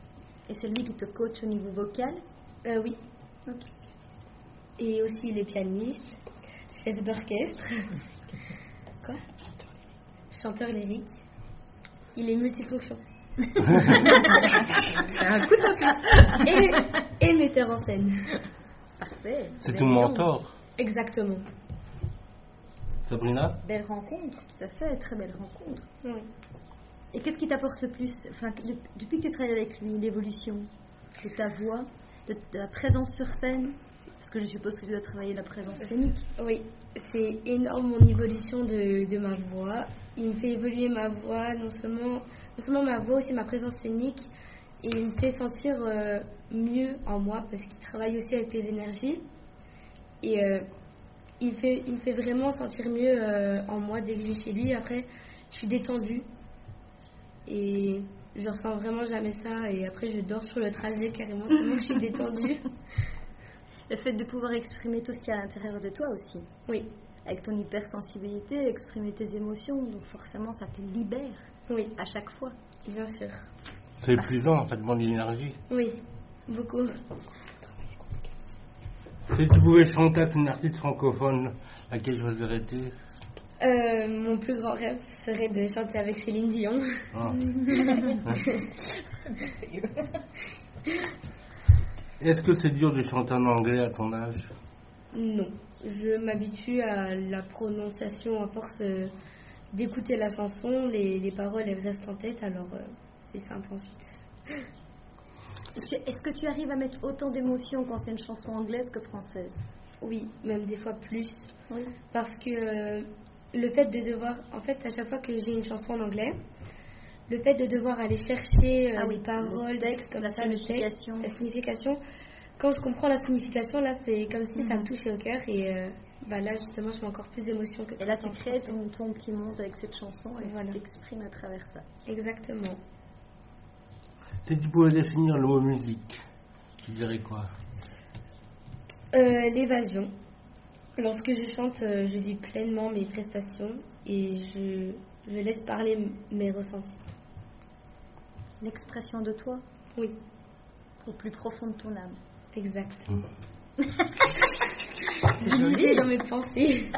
Et c'est lui qui te coach au niveau vocal? Euh, oui. Ok. Et aussi il est pianiste, chef d'orchestre. Quoi? Chanteur lyrique. Il est multifonction. C'est un coup de sauce. Et, et metteur en scène. Parfait. C'est Ben, ton dis donc. mentor. Exactement. Sabrina? Belle rencontre, tout à fait, très belle rencontre. Oui. Et qu'est-ce qui t'apporte le plus, enfin, de- depuis que tu travailles avec lui, l'évolution de ta voix, de ta présence sur scène? Parce que je suppose que tu dois travailler la présence scénique. Oui, c'est énorme mon évolution de, de ma voix. Il me fait évoluer ma voix, non seulement, non seulement ma voix, aussi ma présence scénique. Et il me fait sentir euh, mieux en moi parce qu'il travaille aussi avec les énergies. Et euh, il, me fait, il me fait vraiment sentir mieux euh, en moi dès que je vais chez lui. Après, je suis détendue. Et je ressens vraiment jamais ça. Et après, je dors sur le trajet carrément, tellement que je suis détendue. Le fait de pouvoir exprimer tout ce qu'il y a à l'intérieur de toi aussi. Oui, Avec ton hypersensibilité, exprimer tes émotions, donc forcément ça te libère oui, à chaque fois. bien sûr. C'est épuisant, ça demande de l'énergie. Oui, beaucoup. Si tu pouvais chanter avec une artiste francophone, laquelle choisirais-tu? Euh, mon plus grand rêve serait de chanter avec Céline Dion. Ah. Est-ce que c'est dur de chanter en anglais à ton âge? Non, je m'habitue à la prononciation à force euh, d'écouter la chanson. Les, les paroles, elles restent en tête, alors euh, c'est simple ensuite. Est-ce que, est-ce que tu arrives à mettre autant d'émotions quand c'est une chanson anglaise que française? Oui, même des fois plus. Oui. Parce que euh, le fait de devoir, en fait, à chaque fois que j'ai une chanson en anglais, le fait de devoir aller chercher euh, Ah oui, les paroles, le texte, comme la ça, le texte, signification. la signification, quand je comprends la signification, là, c'est comme si ça me Mhm. touchait au cœur et euh, bah, là, justement, je mets encore plus d'émotion que Et là, quand tu c'est en crées français. ton, ton petit monde avec cette chanson et Voilà. tu t'exprimes à travers ça. Exactement. Si tu pouvais définir le mot musique, tu dirais quoi? Euh, l'évasion. Lorsque je chante, euh, je vis pleinement mes prestations et je, je laisse parler m- mes ressentis. L'expression de toi, Oui, au plus profond de ton âme. exactement. C'est Glissé dans mes pensées.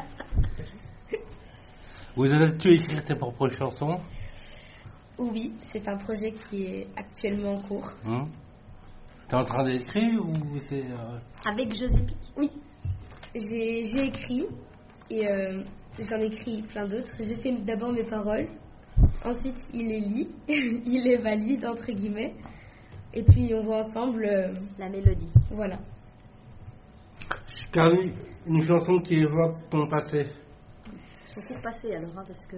Vous avez-tu écrit tes propres chansons? Oui, c'est un projet qui est actuellement en cours. Hein? T'es en train d'écrire ou c'est... euh, Avec Josépique. Oui, j'ai j'ai écrit et euh, j'en écris plein d'autres. Je fais d'abord mes paroles, ensuite il les lit, il les valide entre guillemets, et puis on voit ensemble, euh, La mélodie. voilà. Carly, une chanson qui évoque ton passé. Beaucoup passé alors, hein, parce que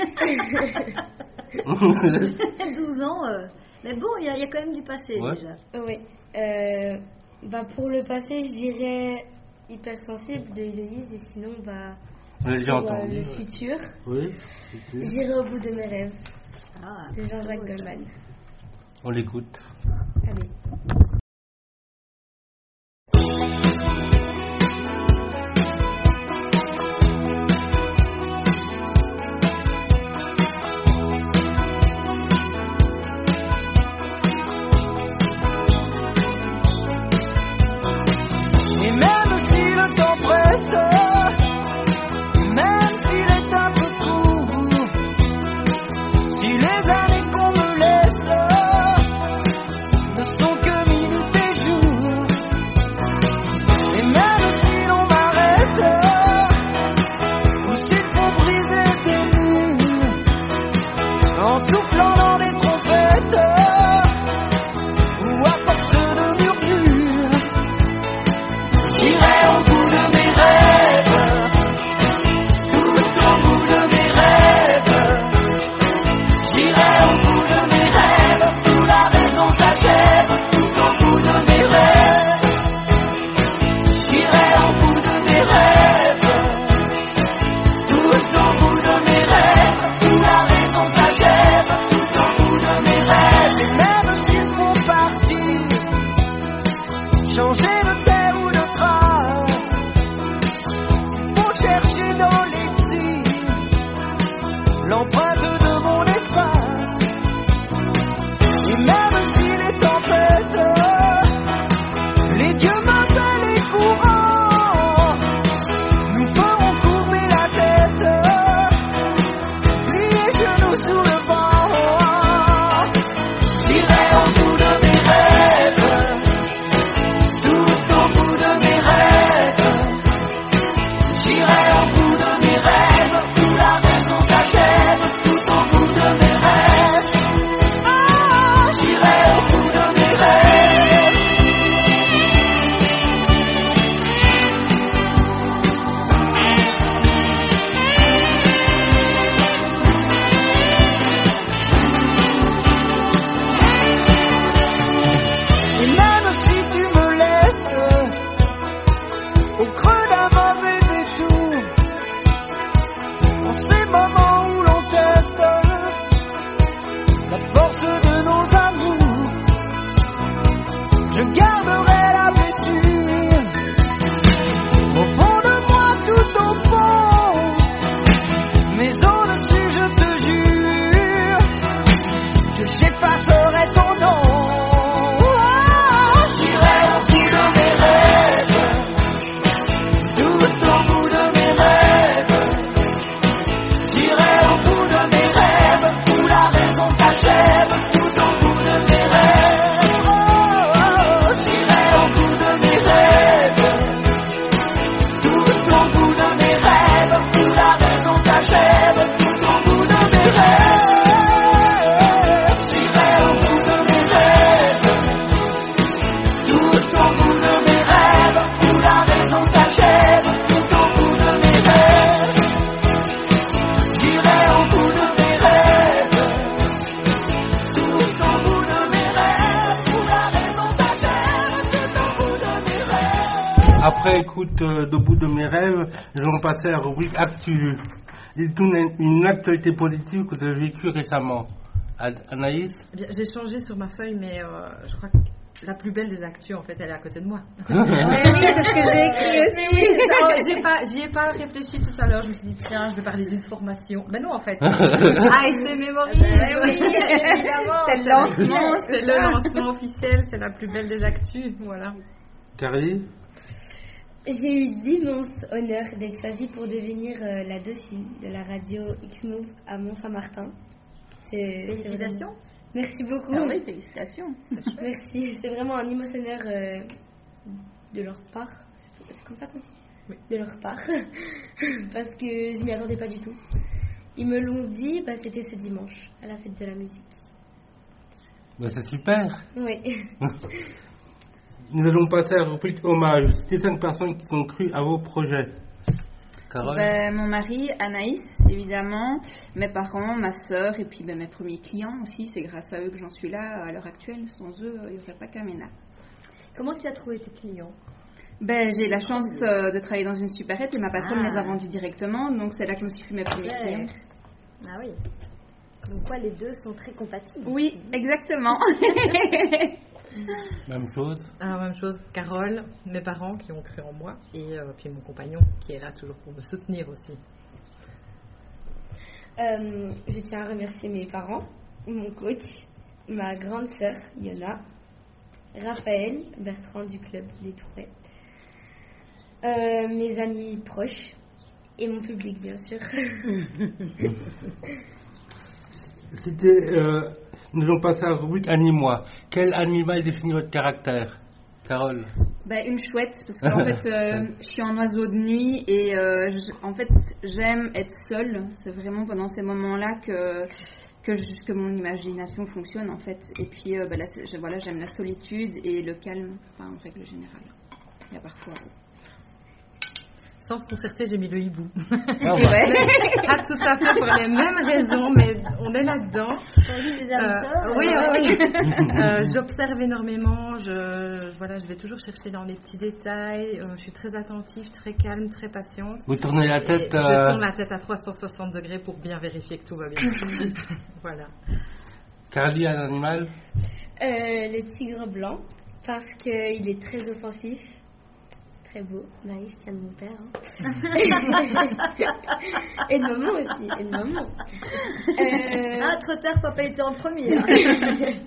douze ans, euh, mais bon, il y, a- il y a quand même du passé Ouais. déjà. Oui. Euh, bah pour le passé, je dirais hypersensible de Héloïse et sinon bah On l'a déjà pour euh, entendu. le ouais. futur, Oui, c'est sûr. j'irai au bout de mes rêves Ah, de Jean-Jacques beau, ça. Goldman. On l'écoute. Allez. Et même si le temps presse, même s'il est un peu court, si les années qu'on me laisse Après écoute euh, Debout de mes rêves, nous allons passer à la rubrique Actu. Dites-nous une, une actualité positive que vous avez vécue récemment. Ad- Anaïs. Eh bien, j'ai changé sur ma feuille, mais euh, je crois que la plus belle des actus, en fait, elle est à côté de moi. Mais oui, c'est ce que j'ai écrit aussi. Non, j'ai pas, j'y ai pas réfléchi tout à l'heure. Je me suis dit, tiens, je vais parler d'une formation. Mais non, en fait. Ah, et c'est mémorise. Oui, évidemment. C'est le lancement, C'est le lancement officiel. C'est la plus belle des actus. Voilà. Carly. J'ai eu l'immense honneur d'être choisie pour devenir euh, la dauphine de la radio X-Move à Mont-Saint-Martin. C'est, c'est Félicitations. vraiment- Merci beaucoup. Ah oui, félicitations. Merci. C'est vraiment un immense honneur euh, de leur part. C'est comme ça qu'on dit Oui. De leur part. Parce que je m'y attendais pas du tout. Ils me l'ont dit, bah, c'était ce dimanche, à la fête de la musique. Ben, c'est super. Oui. Nous allons passer à la rubrique hommage. Citez cinq personnes qui ont cru à vos projets. Carole. Ben, mon mari, Anaïs, évidemment, mes parents, ma sœur et puis ben, mes premiers clients aussi. C'est grâce à eux que j'en suis là à l'heure actuelle. Sans eux, il n'y aurait pas Kamena. Comment tu as trouvé tes clients? Ben, j'ai la chance euh, de travailler dans une supérette et ma patronne Ah. les a vendus directement. Donc c'est là que je me suis fait mes premiers Super. clients. Ah oui. Donc quoi, les deux sont très compatibles. Oui, exactement. Même chose. Alors, même chose, Carole, mes parents qui ont cru en moi, et euh, puis mon compagnon qui est là toujours pour me soutenir aussi. Euh, je tiens à remercier mes parents, mon coach, ma grande sœur, Yona, Raphaël, Bertrand du club Les Tourets, euh, mes amis proches et mon public, bien sûr. C'était, euh, nous allons passer à la rubrique Anime-moi. Quel animal définit votre caractère? Carole. Ben, une chouette, parce qu'en fait, euh, je suis un oiseau de nuit et euh, je- en fait, j'aime être seule. C'est vraiment pendant ces moments-là que, que, je- que mon imagination fonctionne, en fait. Et puis, euh, ben, là, c'est- je- voilà, j'aime la solitude et le calme, enfin, en règle générale. Il y a parfois... Sans se concerter, j'ai mis le hibou. Ah, Et ouais. Pas tout à fait pour les mêmes raisons, mais on est là-dedans. Tandis que les âmes Euh, sœurs, oui, euh, oui. Euh, j'observe énormément. Je, voilà, je vais toujours chercher dans les petits détails. Euh, je suis très attentive, très calme, très patiente. Vous tournez la Et tête. Je euh, tourne la tête à trois cent soixante degrés pour bien vérifier que tout va bien. Voilà. Carly, un animal. Euh, le tigre blanc, parce qu'il est très offensif. Très beau. Marie, je tiens de mon père. hein. Et de maman aussi. Et de maman. Euh, Ah, trop tard, papa était en premier. hein.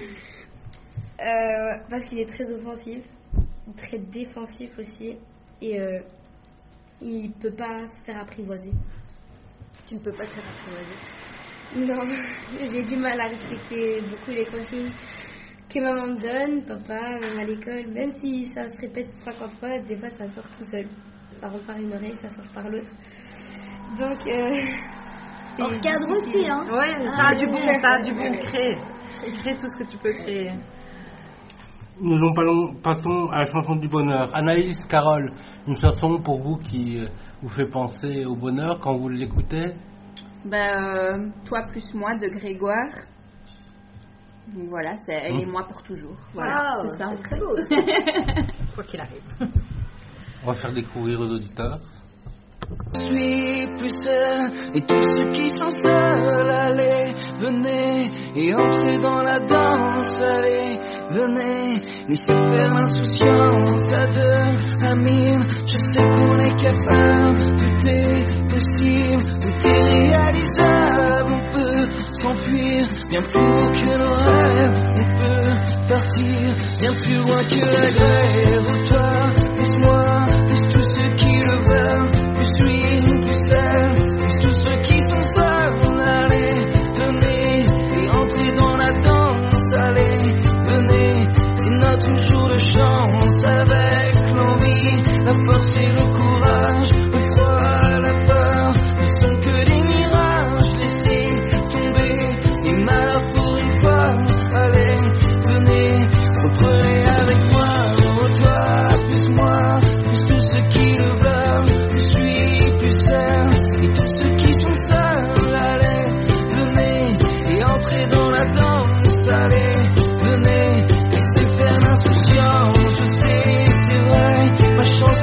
euh, parce qu'il est très offensif, très défensif aussi. Et euh, il peut pas se faire apprivoiser. Tu ne peux pas te faire apprivoiser. Non, j'ai du mal à respecter beaucoup les consignes que maman me donne, papa, même à l'école. Même si ça se répète cinquante fois, des fois ça sort tout seul. Ça rentre par une oreille, ça sort par l'autre. Donc, euh, c'est Hors cadre difficile. aussi, hein. Oui, ça a du bon, ça a du bon. Crée. Crée tout ce que tu peux créer. Nous en parlons- passons à la chanson du bonheur. Anaïs, Carole, une chanson pour vous qui euh, vous fait penser au bonheur quand vous l'écoutez. Ben, euh, toi plus moi de Grégoire. Donc voilà, c'est elle et moi pour toujours. Voilà, Wow, c'est ça. c'est très beau. ça. Quoi qu'il arrive. On va faire découvrir aux auditeurs. Je suis plus seul et tous ceux qui sont seuls, allez, venez et entrez dans la danse, allez, venez, laissez faire l'insouciance à deux, à mille, je sais qu'on est capable, tout est possible, tout est réalisable, on peut s'enfuir bien plus haut que nos rêves, on peut partir bien plus loin que la grève, oh, toi, plus moi, plus tous ceux qui le veulent. Plus lui, plus elle, plus tous ceux qui sont seuls, allez, venez, et entrez dans la danse, allez, venez, c'est notre jour de chance, avec l'envie, la force et le courage, le froid, la peur, ne sont que des mirages, laissez tomber les malheurs pour une fois, allez, venez, reprenez avec moi, oh toi, plus moi, plus tous ceux qui le veulent, plus lui, plus elle, et tous ceux qui sont seuls, allez, venez, et entrez dans la danse, allez, venez, laissez faire l'insouciance, je sais, c'est vrai, ma chance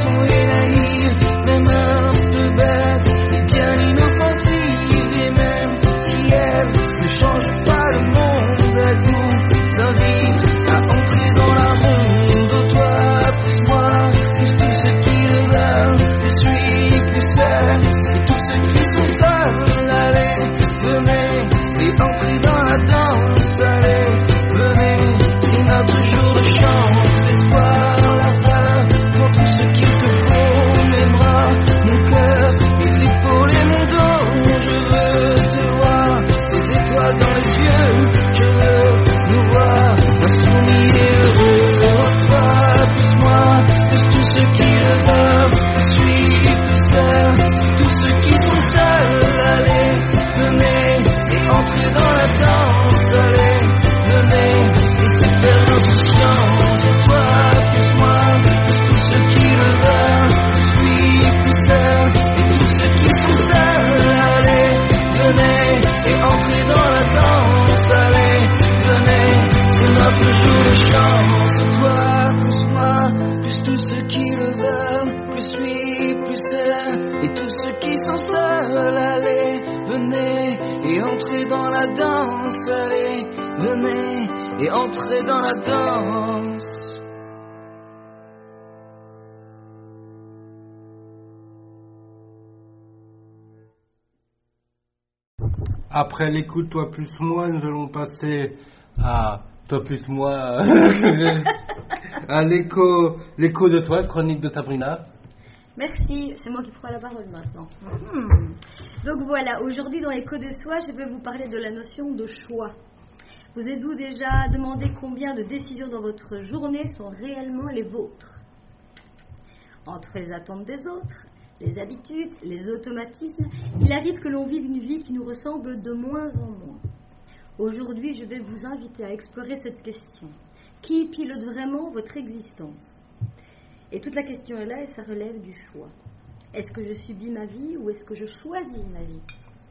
allez, venez et entrez dans la danse. Après l'écoute Toi plus moi, nous allons passer à Toi plus moi, à l'écho, l'écho de toi, chronique de Sabrina. Merci, c'est moi qui prends la parole maintenant. Hmm. Donc voilà, aujourd'hui dans l'écho de soi, je vais vous parler de la notion de choix. Vous êtes-vous déjà demandé combien de décisions dans votre journée sont réellement les vôtres ? Entre les attentes des autres, les habitudes, les automatismes, il arrive que l'on vive une vie qui nous ressemble de moins en moins. Aujourd'hui, je vais vous inviter à explorer cette question. Qui pilote vraiment votre existence ? Et toute la question est là et ça relève du choix. Est-ce que je subis ma vie ou est-ce que je choisis ma vie ?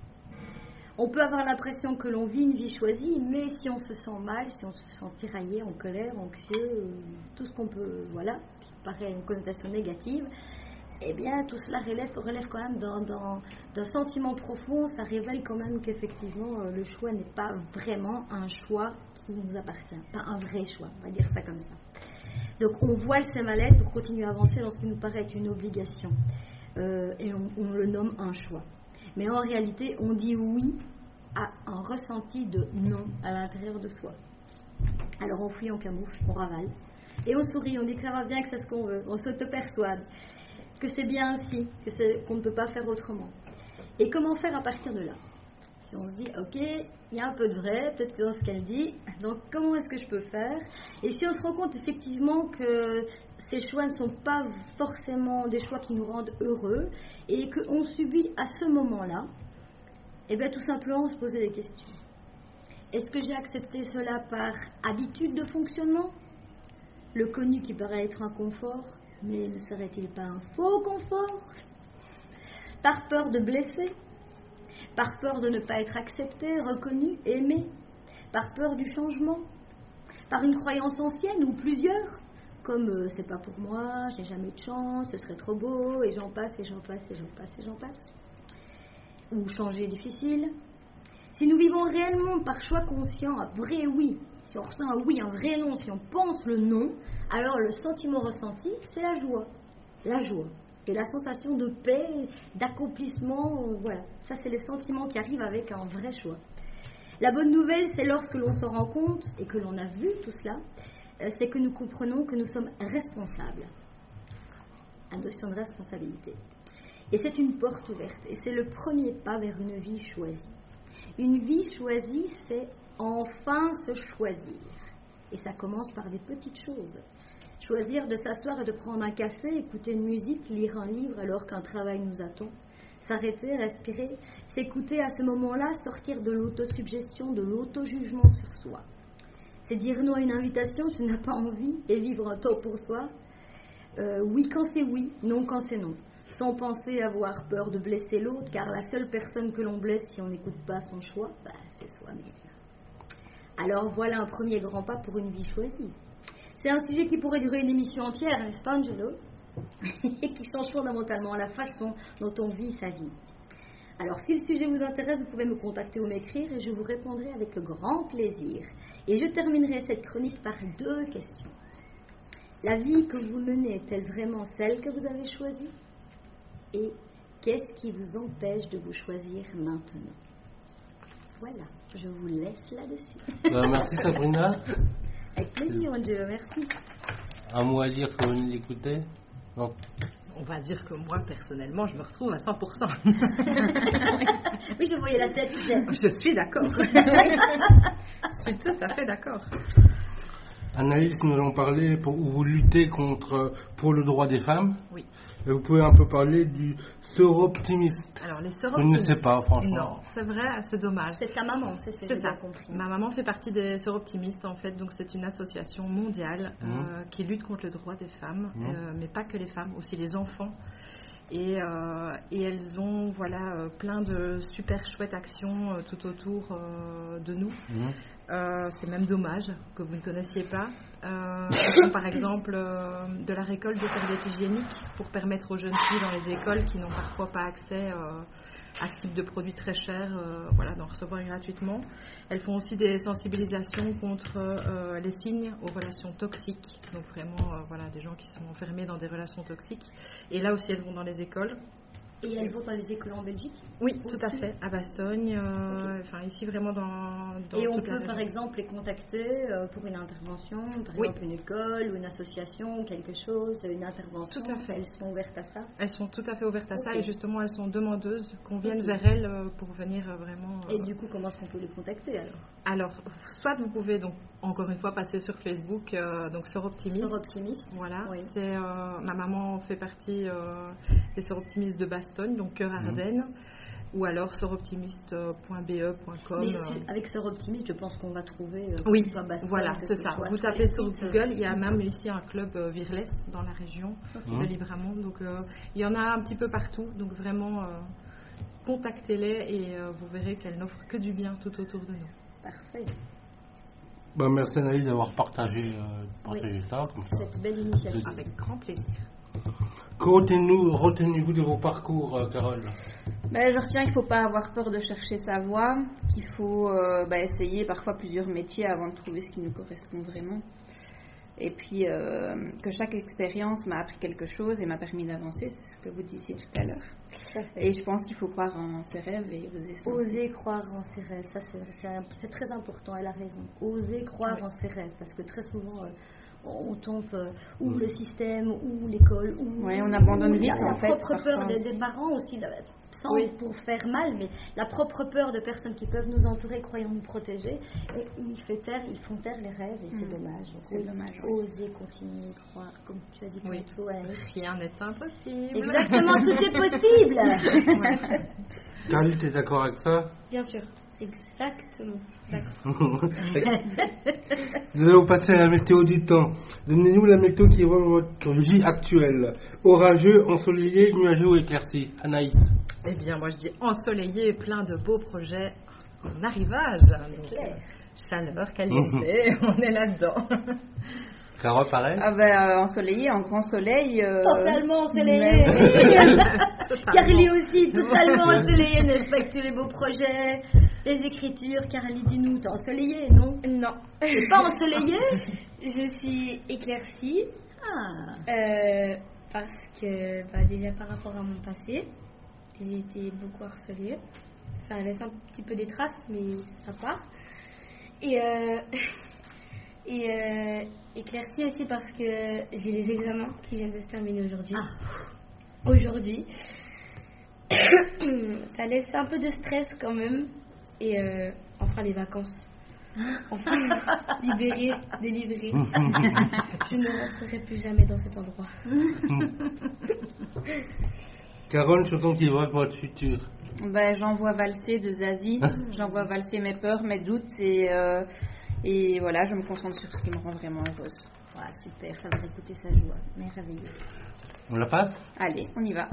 On peut avoir l'impression que l'on vit une vie choisie, mais si on se sent mal, si on se sent tiraillé, en colère, anxieux, tout ce qu'on peut, voilà, qui paraît une connotation négative, eh bien, tout cela relève, relève quand même d'un, d'un, d'un sentiment profond. Ça révèle quand même qu'effectivement, le choix n'est pas vraiment un choix qui nous appartient. Pas un vrai choix, on va dire ça comme ça. Donc, on voile ses mallettes pour continuer à avancer dans ce qui nous paraît être une obligation. Euh, et on, on le nomme un choix. Mais en réalité, on dit oui à un ressenti de non à l'intérieur de soi. Alors, on fuit, on camoufle, on ravale. Et on sourit, on dit que ça va bien, que c'est ce qu'on veut. On s'auto-persuade que c'est bien ainsi, que c'est, qu'on ne peut pas faire autrement. Et comment faire à partir de là ? Si on se dit, ok, il y a un peu de vrai, peut-être que dans ce qu'elle dit, donc comment est-ce que je peux faire ? Et si on se rend compte effectivement que ces choix ne sont pas forcément des choix qui nous rendent heureux, et qu'on subit à ce moment-là, eh bien tout simplement se poser des questions. Est-ce que j'ai accepté cela par habitude de fonctionnement ? Le connu qui paraît être un confort, mais ne serait-il pas un faux confort ? Par peur de blesser ? Par peur de ne pas être accepté, reconnu, aimé ? Par peur du changement ? Par une croyance ancienne ou plusieurs ? Comme euh, c'est pas pour moi, j'ai jamais eu de chance, ce serait trop beau, et j'en passe, et j'en passe, et j'en passe, et j'en passe. Ou changer est difficile. Si nous vivons réellement par choix conscient, un vrai oui, si on ressent un oui, un vrai non, si on pense le non, alors le sentiment ressenti, c'est la joie. La joie. Et la sensation de paix, d'accomplissement, euh, voilà. Ça, c'est les sentiments qui arrivent avec un vrai choix. La bonne nouvelle, c'est lorsque l'on s'en rend compte et que l'on a vu tout cela, euh, c'est que nous comprenons que nous sommes responsables. La notion de responsabilité. Et c'est une porte ouverte. Et c'est le premier pas vers une vie choisie. Une vie choisie, c'est enfin se choisir. Et ça commence par des petites choses. Choisir de s'asseoir et de prendre un café, écouter une musique, lire un livre alors qu'un travail nous attend. S'arrêter, respirer, s'écouter à ce moment-là, sortir de l'autosuggestion, de l'auto-jugement sur soi. C'est dire non à une invitation si on n'a pas envie et vivre un temps pour soi. Euh, oui quand c'est oui, non quand c'est non. Sans penser avoir peur de blesser l'autre, car la seule personne que l'on blesse si on n'écoute pas son choix, bah, c'est soi-même. Alors voilà un premier grand pas pour une vie choisie. C'est un sujet qui pourrait durer une émission entière, n'est-ce pas Angelo ? Et qui change fondamentalement la façon dont on vit sa vie. Alors si le sujet vous intéresse, vous pouvez me contacter ou m'écrire et je vous répondrai avec grand plaisir. Et je terminerai cette chronique par deux questions. La vie que vous menez est-elle vraiment celle que vous avez choisie ? Et qu'est-ce qui vous empêche de vous choisir maintenant ? Voilà, je vous laisse là-dessus. Ben, merci Sabrina. Avec plaisir, Angelo, merci. Un mot à dire que vous venez d'écouter ? Non. On va dire que moi, personnellement, je me retrouve à cent pour cent. Oui, je voyais la tête. Je suis d'accord. Je suis tout à fait d'accord. Anaïs, nous allons parler pour vous lutter contre, pour le droit des femmes. Oui. Et vous pouvez un peu parler du seuroptimiste. Alors, les Je seuroptimistes. ne sais pas, franchement. Non, c'est vrai, c'est dommage. C'est ta maman, c'est, c'est, C'est ça. compris. Ma maman fait partie des seuroptimistes, en fait. Donc, c'est une association mondiale mmh. euh, qui lutte contre le droit des femmes, mmh. euh, mais pas que les femmes, aussi les enfants. Et, euh, et elles ont voilà, euh, plein de super chouettes actions euh, tout autour euh, de nous. Mmh. Euh, c'est même dommage que vous ne connaissiez pas. Euh, elles font par exemple euh, de la récolte de serviettes hygiéniques pour permettre aux jeunes filles dans les écoles qui n'ont parfois pas accès euh, à ce type de produit très cher, euh, voilà, d'en recevoir gratuitement. Elles font aussi des sensibilisations contre euh, les signes aux relations toxiques, donc vraiment euh, voilà, des gens qui sont enfermés dans des relations toxiques. Et là aussi, elles vont dans les écoles. Et elles vont dans les écoles en Belgique? Oui, aussi. tout à fait, à Bastogne, euh, enfin okay. Ici vraiment dans, dans et on toute peut la par exemple les contacter euh, pour une intervention, par oui. exemple une école ou une association, quelque chose, une intervention. Tout à fait. Elles sont ouvertes à ça? Elles sont tout à fait ouvertes à okay. ça et justement elles sont demandeuses qu'on vienne okay. vers elles euh, pour venir euh, vraiment... Euh... Et du coup, comment est-ce qu'on peut les contacter alors? Alors, soit vous pouvez donc encore une fois passer sur Facebook, euh, donc Sœurs Optimistes. Sœurs Optimistes. Voilà, oui. c'est, euh, ma maman fait partie euh, des Sœurs Optimistes de Bastogne, donc Cœur Ardennes, mmh. ou alors sœurs optimistes point b e point com. Mais euh... avec Sœurs Optimistes, je pense qu'on va trouver... Euh, oui, Bastogne, voilà, c'est ça. Vous tapez sur Google, il y a même ici un club euh, Virles dans la région okay. de Libramont, donc euh, il y en a un petit peu partout, donc vraiment euh, contactez-les et euh, vous verrez qu'elles n'offrent que du bien tout autour de nous. Parfait. Ben, merci Anaïs d'avoir partagé, euh, partagé oui. ça. Comme ça. Cette belle initiative. Avec grand plaisir. Que retenez-vous, retenez-vous de vos parcours, euh, Carole? Ben, je retiens qu'il ne faut pas avoir peur de chercher sa voie, qu'il faut euh, ben, essayer parfois plusieurs métiers avant de trouver ce qui nous correspond vraiment. Et puis euh, que chaque expérience m'a appris quelque chose et m'a permis d'avancer, c'est ce que vous disiez tout à l'heure. Et je pense qu'il faut croire en ses rêves et oser se lancer. Oser croire en ses rêves, ça c'est, c'est, c'est très important, elle a raison. Oser croire oui. en ses rêves, parce que très souvent... Euh, on tombe euh, ou le système ou l'école ou ouais, on abandonne vite la, en la fait, propre peur des, des parents aussi la, sans oui. pour faire mal, mais la propre peur de personnes qui peuvent nous entourer croyant nous protéger, et ils, fait taire, ils font taire les rêves et mmh. c'est dommage. C'est oui, dommage. Oui. Oser continuer, croire, comme tu as dit oui. tantôt. Rien n'est impossible. Exactement, tout est possible. Carly, tu es d'accord avec ça? Bien sûr. Exactement. D'accord. Nous allons passer à la météo du temps. Donnez-nous la météo qui est votre vie actuelle. Orageux, ensoleillé, nuageux ou éclairci? Anaïs. Eh bien, moi je dis ensoleillé et plein de beaux projets en arrivage. Donc, euh, chaleur, qualité, on est là-dedans. Carole, pareil? Ah ben, euh, ensoleillé, en grand soleil. Euh, totalement ensoleillé. Carly aussi, totalement ensoleillé, n'est-ce pas, que tous les beaux projets, les écritures. Carly, dis-nous, t'es ensoleillé, non? Non. T'es pas ensoleillé? Je suis éclaircie. Ah. Euh, parce que, bah, déjà par rapport à mon passé, j'ai été beaucoup harcelée. Ça laisse un petit peu des traces, mais ça part. Et... Euh, Et euh, éclaircie aussi parce que j'ai les examens qui viennent de se terminer aujourd'hui. Ah. Aujourd'hui. Ça laisse un peu de stress quand même. Et euh, enfin les vacances. Enfin libérée, délivrée. Je ne rentrerai plus jamais dans cet endroit. Carole, chanson qui évoque votre futur. Ben, j'envoie valser de Zazie. J'envoie valser mes peurs, mes doutes et... Euh, Et voilà, je me concentre sur ce qui me rend vraiment heureuse. Ah, super, ça va écouter sa joie. Merveilleux. On la passe? Allez, on y va.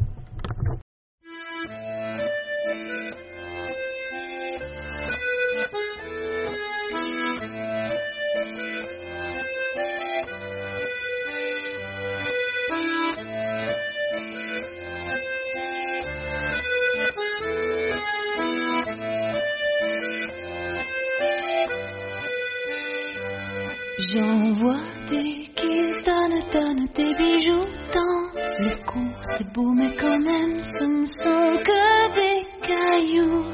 J'envoie des kisses, donne, donne des bijoux dans le cou. C'est beau, mais quand même, ce ne sont que des cailloux.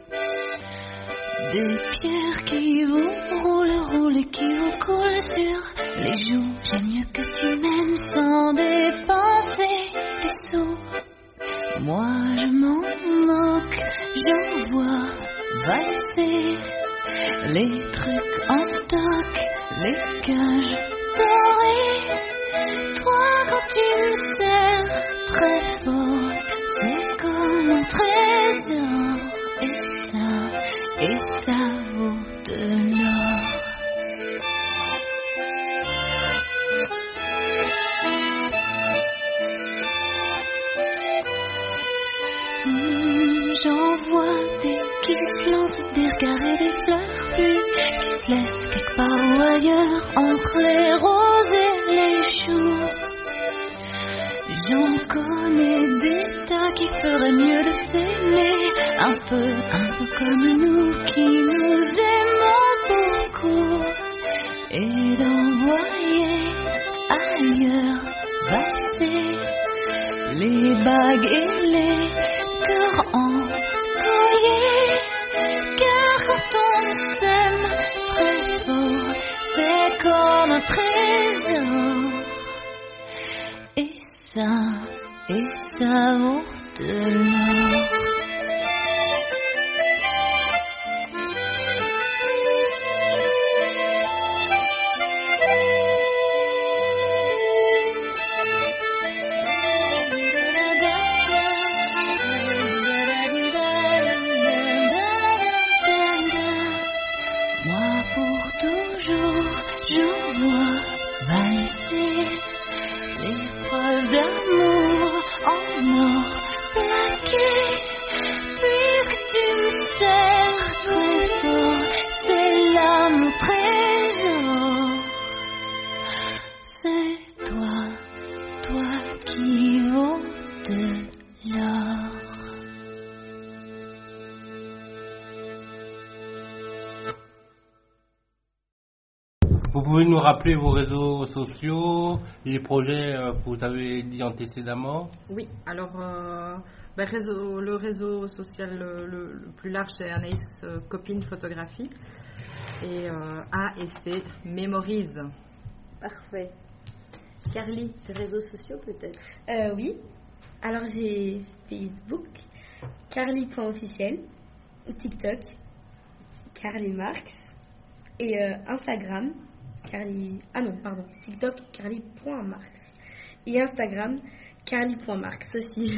Des pierres qui vous roulent, roulent et qui vous coulent sur les joues. J'aime mieux que tu m'aimes sans dépenser des sous. Moi, je m'en moque, j'envoie valser les trucs en stock. Les cages dorées, toi quand tu me serres très fort, c'est comme un trésor, et ça, et ça vaut de l'or. Mmh, j'envoie des qui se lancent, des regards et des fleurs, puis qui ailleurs entre les roses et les choux. J'en connais des tas qui feraient mieux de s'aimer, un peu, un peu comme nous qui nous aimons beaucoup, et d'envoyer ailleurs passer les bagues et les cœurs envoyés. Car quand on s'aime très fort, c'est comme un trésor. Et ça, et ça vaut de l'or. Moi pour toujours, j'envoie valser les preuves d'amour en or plaqué. Puisque tu me serres très fort, c'est là mon trésor. C'est toi, toi qui vaut de l'or. Vous pouvez nous rappeler vos réseaux sociaux, les projets euh, que vous avez dit antécédemment? Oui, alors euh, ben, réseau, le réseau social le, le- le plus large, c'est Anaïs euh, Copine Photographie. Et euh, A et C mémorise. Parfait. Carly, tes réseaux sociaux peut-être? Euh, oui. Alors j'ai Facebook, carly.officiel, TikTok, Carly Marx, et euh, Instagram, Carly... Ah non, pardon, TikTok, carly.marx. Et Instagram, carly.marx aussi.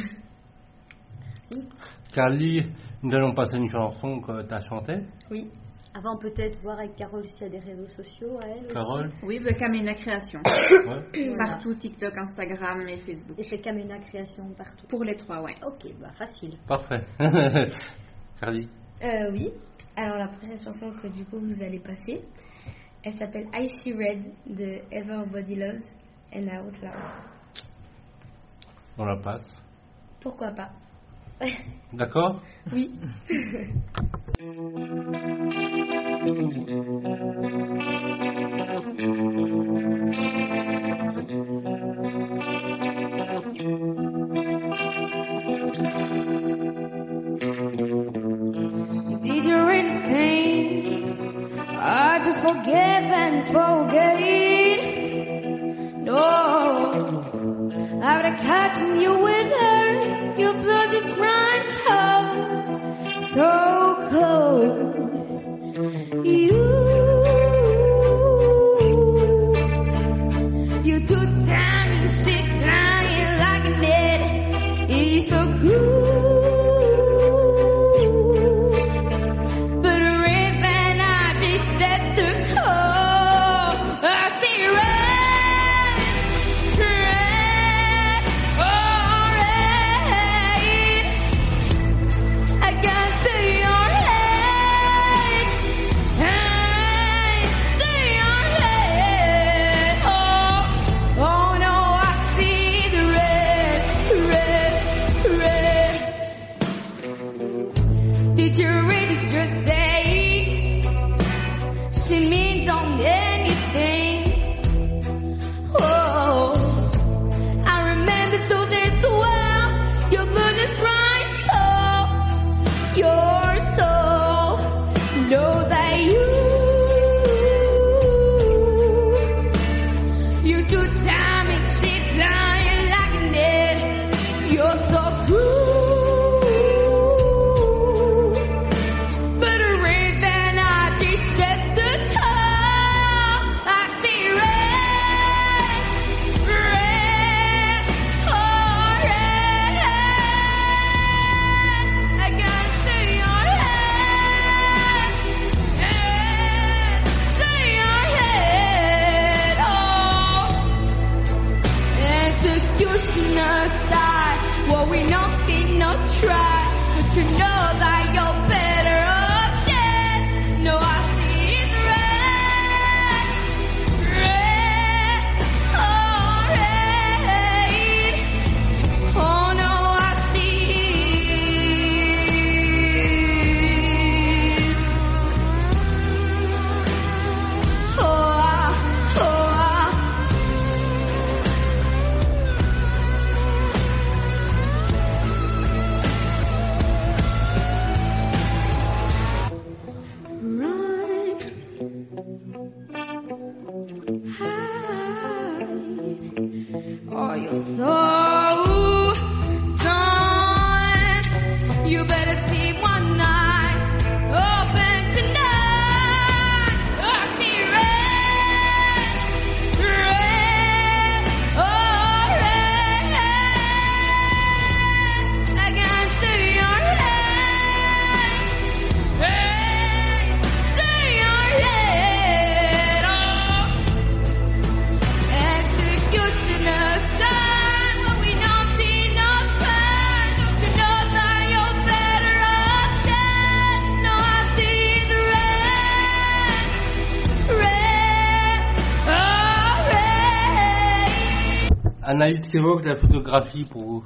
Carly, nous allons passer une chanson que tu as chantée. Oui. Avant peut-être voir avec Carole s'il y a des réseaux sociaux à elle aussi. Carole? Oui, bah, Kamena Création. Ouais. Partout, TikTok, Instagram et Facebook. Et c'est Kamena Création partout. Pour les trois, ouais. Ok, bah facile. Parfait. Carly. Euh, oui. Alors la prochaine chanson que du coup vous allez passer, elle s'appelle I See Red de Everybody Loves and Out Loud. On la passe. Pourquoi pas? D'accord? Oui. Did you really think I just forgive and forget? No, after catching you with her, your blood just ran cold, so cold. You, you too damn you sit crying like a dead. It's so good. Anaïs, qu'évoque la photographie pour vous?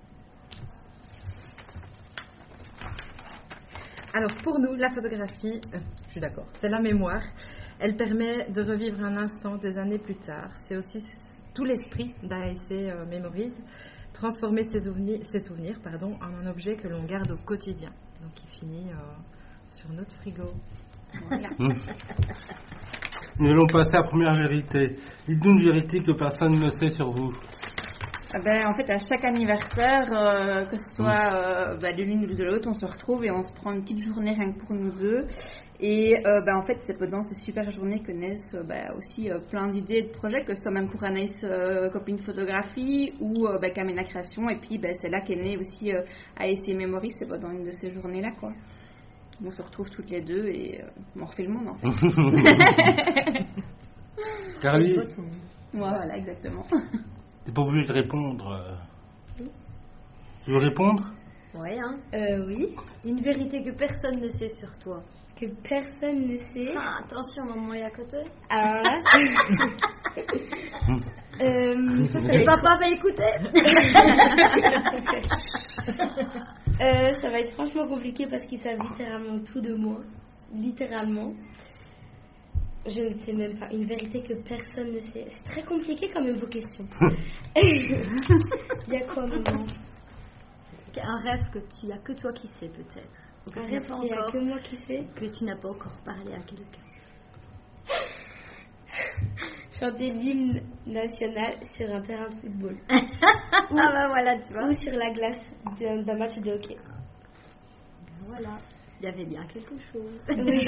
Alors pour nous, la photographie, euh, je suis d'accord, c'est la mémoire. Elle permet de revivre un instant des années plus tard. C'est aussi tout l'esprit d'A S C euh, Memories, transformer ses souvenirs, ses souvenirs pardon, en un objet que l'on garde au quotidien. Donc il finit euh, sur notre frigo. Voilà. Mmh. Nous allons passer à la première vérité. Dites-nous une vérité que personne ne sait sur vous. Ben, en fait, à chaque anniversaire, euh, que ce soit euh, ben, de l'une ou de l'autre, on se retrouve et on se prend une petite journée rien que pour nous deux. Et euh, ben, en fait, c'est pendant ces super journées que naissent euh, ben, aussi euh, plein d'idées et de projets, que ce soit même pour Anaïs, euh, copine photographie, ou euh, ben, Kamena Création. Et puis, ben, c'est là qu'est née aussi euh, A S C Memories, c'est pendant une de ces journées-là, quoi. On se retrouve toutes les deux et euh, on refait le monde, en fait. Carly, ouais, voilà, exactement. t'es pas obligé de répondre. Oui. Tu veux répondre? Ouais, hein. Euh, oui. Une vérité que personne ne sait sur toi. Que personne ne sait. Ah, attention, maman est à côté. Alors là. euh, ça, ça Et papa va écouter. euh, ça va être franchement compliqué parce qu'ils savent littéralement tout de moi. Littéralement. Je ne sais même pas. Une vérité que personne ne sait. C'est très compliqué quand même vos questions. Il y a quoi, maman? Un rêve que tu as que toi qui sais peut-être. Ou que Un tu n'as rêve pas qu'il y a encore, que moi qui sais. que tu n'as pas encore parlé à quelqu'un. Chanter l'hymne national sur un terrain de football. Ah bah voilà, tu vois. Ou sur la glace d'un, d'un match de hockey. Voilà, il y avait bien quelque chose. Oui.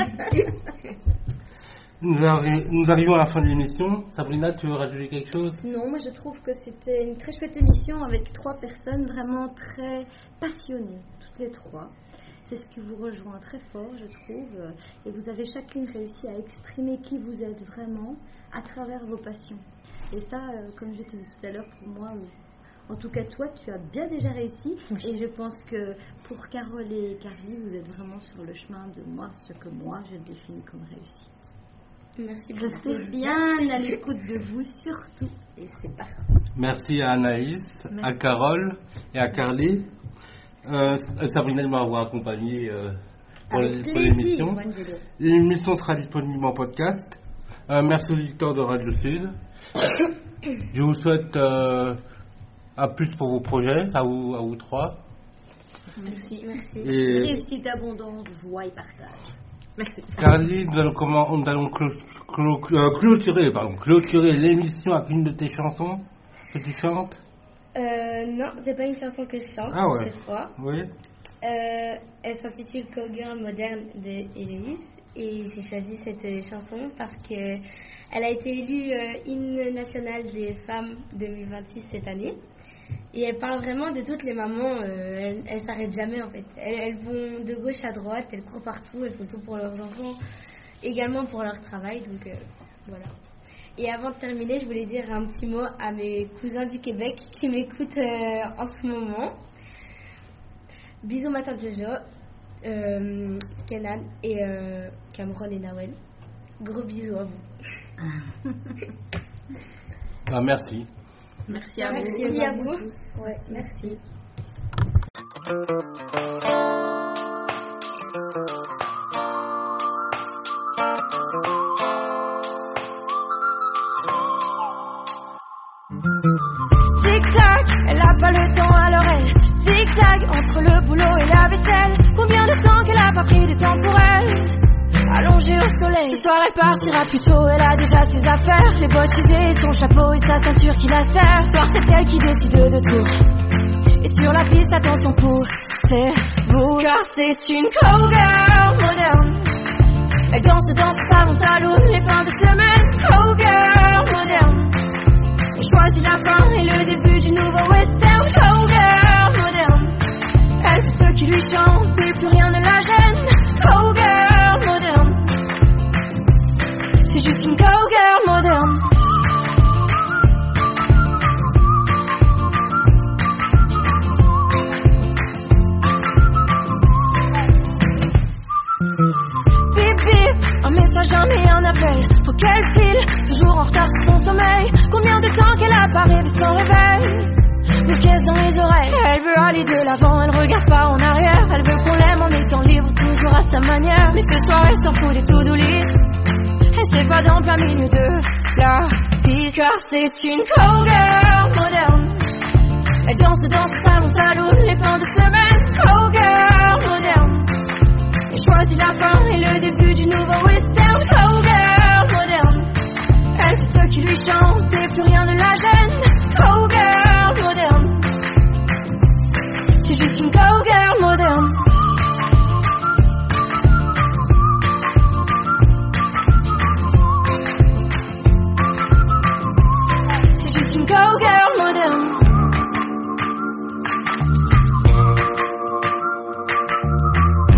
Nous, arri- nous arrivons à la fin de l'émission. Sabrina, tu veux rajouter quelque chose? Non, moi je trouve que c'était une très chouette émission avec trois personnes vraiment très passionnées, toutes les trois. C'est ce qui vous rejoint très fort, je trouve. Et vous avez chacune réussi à exprimer qui vous êtes vraiment à travers vos passions. Et ça, euh, comme je te disais tout à l'heure, pour moi, euh, en tout cas toi, tu as bien déjà réussi. Et je pense que pour Carole et Carly, vous êtes vraiment sur le chemin de moi, ce que moi je définis comme réussite. Merci beaucoup. Restez bien à l'écoute de vous surtout. Et c'est parfait. Merci à Anaïs, Merci. à Carole et à Carly. Euh, Sabrina de m'avoir accompagné euh, pour, Avec l- pour plaisir, l'émission. Angelo. L'émission sera disponible en podcast. Euh, merci aux auditeurs de Radio Sud. Je vous souhaite euh, à plus pour vos projets, à vous, à vous trois. Merci, merci. Et Réussite abondante, joie et partage. Merci. Carly, nous allons, comment, nous allons clo- clo- euh, clôturer, pardon, clôturer l'émission avec une de tes chansons que tu chantes. Euh, non, c'est pas une chanson que je chante Ah ouais. cette fois. Oui. Euh, elle s'intitule Cowgirl Moderne de Héloïse et j'ai choisi cette euh, chanson parce que elle a été élue euh, hymne national des femmes deux mille vingt-six cette année et elle parle vraiment de toutes les mamans. Euh, elles, elles s'arrêtent jamais en fait. Elles, elles vont de gauche à droite, elles courent partout, elles font tout pour leurs enfants, également pour leur travail. Donc euh, voilà. Et avant de terminer, je voulais dire un petit mot à mes cousins du Québec qui m'écoutent euh, en ce moment. Bisous ma tante Jojo, euh, Kenan et euh, Cameron et Nawel. Gros bisous à vous. Ah, merci. Merci à vous. Merci, Merci à à vous. vous tous. Ouais, merci. Tic-tac, elle a pas le temps alors elle zigzag entre le boulot et la vaisselle. Combien de temps qu'elle a pas pris de temps pour elle, allongée au soleil. Ce soir elle partira plus tôt, elle a déjà ses affaires, les bottes usées, son chapeau et sa ceinture qui la serre. Ce soir c'est elle qui décide de tout. Et sur la piste attention pour c'est vous, car c'est une cowgirl moderne. Elle danse dans son salon saloon les fins de semaine. Cowgirl moderne. Choisis la fin et le début du nouveau western. Cowgirl moderne. Elle fait ce qui lui chante et plus rien ne la gêne. Cowgirl moderne. C'est juste une cowgirl moderne. Bip bip, un message, un et un appel. Faut qu'elle file, toujours en retard sur son sommeil. Combien de temps qu'elle a pas rêver sans réveil. Une pièce dans les oreilles. Elle veut aller de l'avant, elle regarde pas en arrière. Elle veut qu'on l'aime en étant libre, toujours à sa manière. Mais ce soir elle s'en fout des to-do list. Elle s'est pas dans plein milieu de la piste. Car c'est une cowgirl moderne. Elle danse dans ce salon saloon les fins de semaine. Cowgirl moderne. Elle choisit la fin et le début du nouveau western. Cowgirl moderne. Elle fait ce qui lui chante et plus rien ne la gêne. Cowgirl moderne. C'est juste une cowgirl moderne. C'est juste une cowgirl moderne.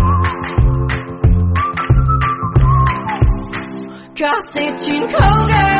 Car c'est une cowgirl.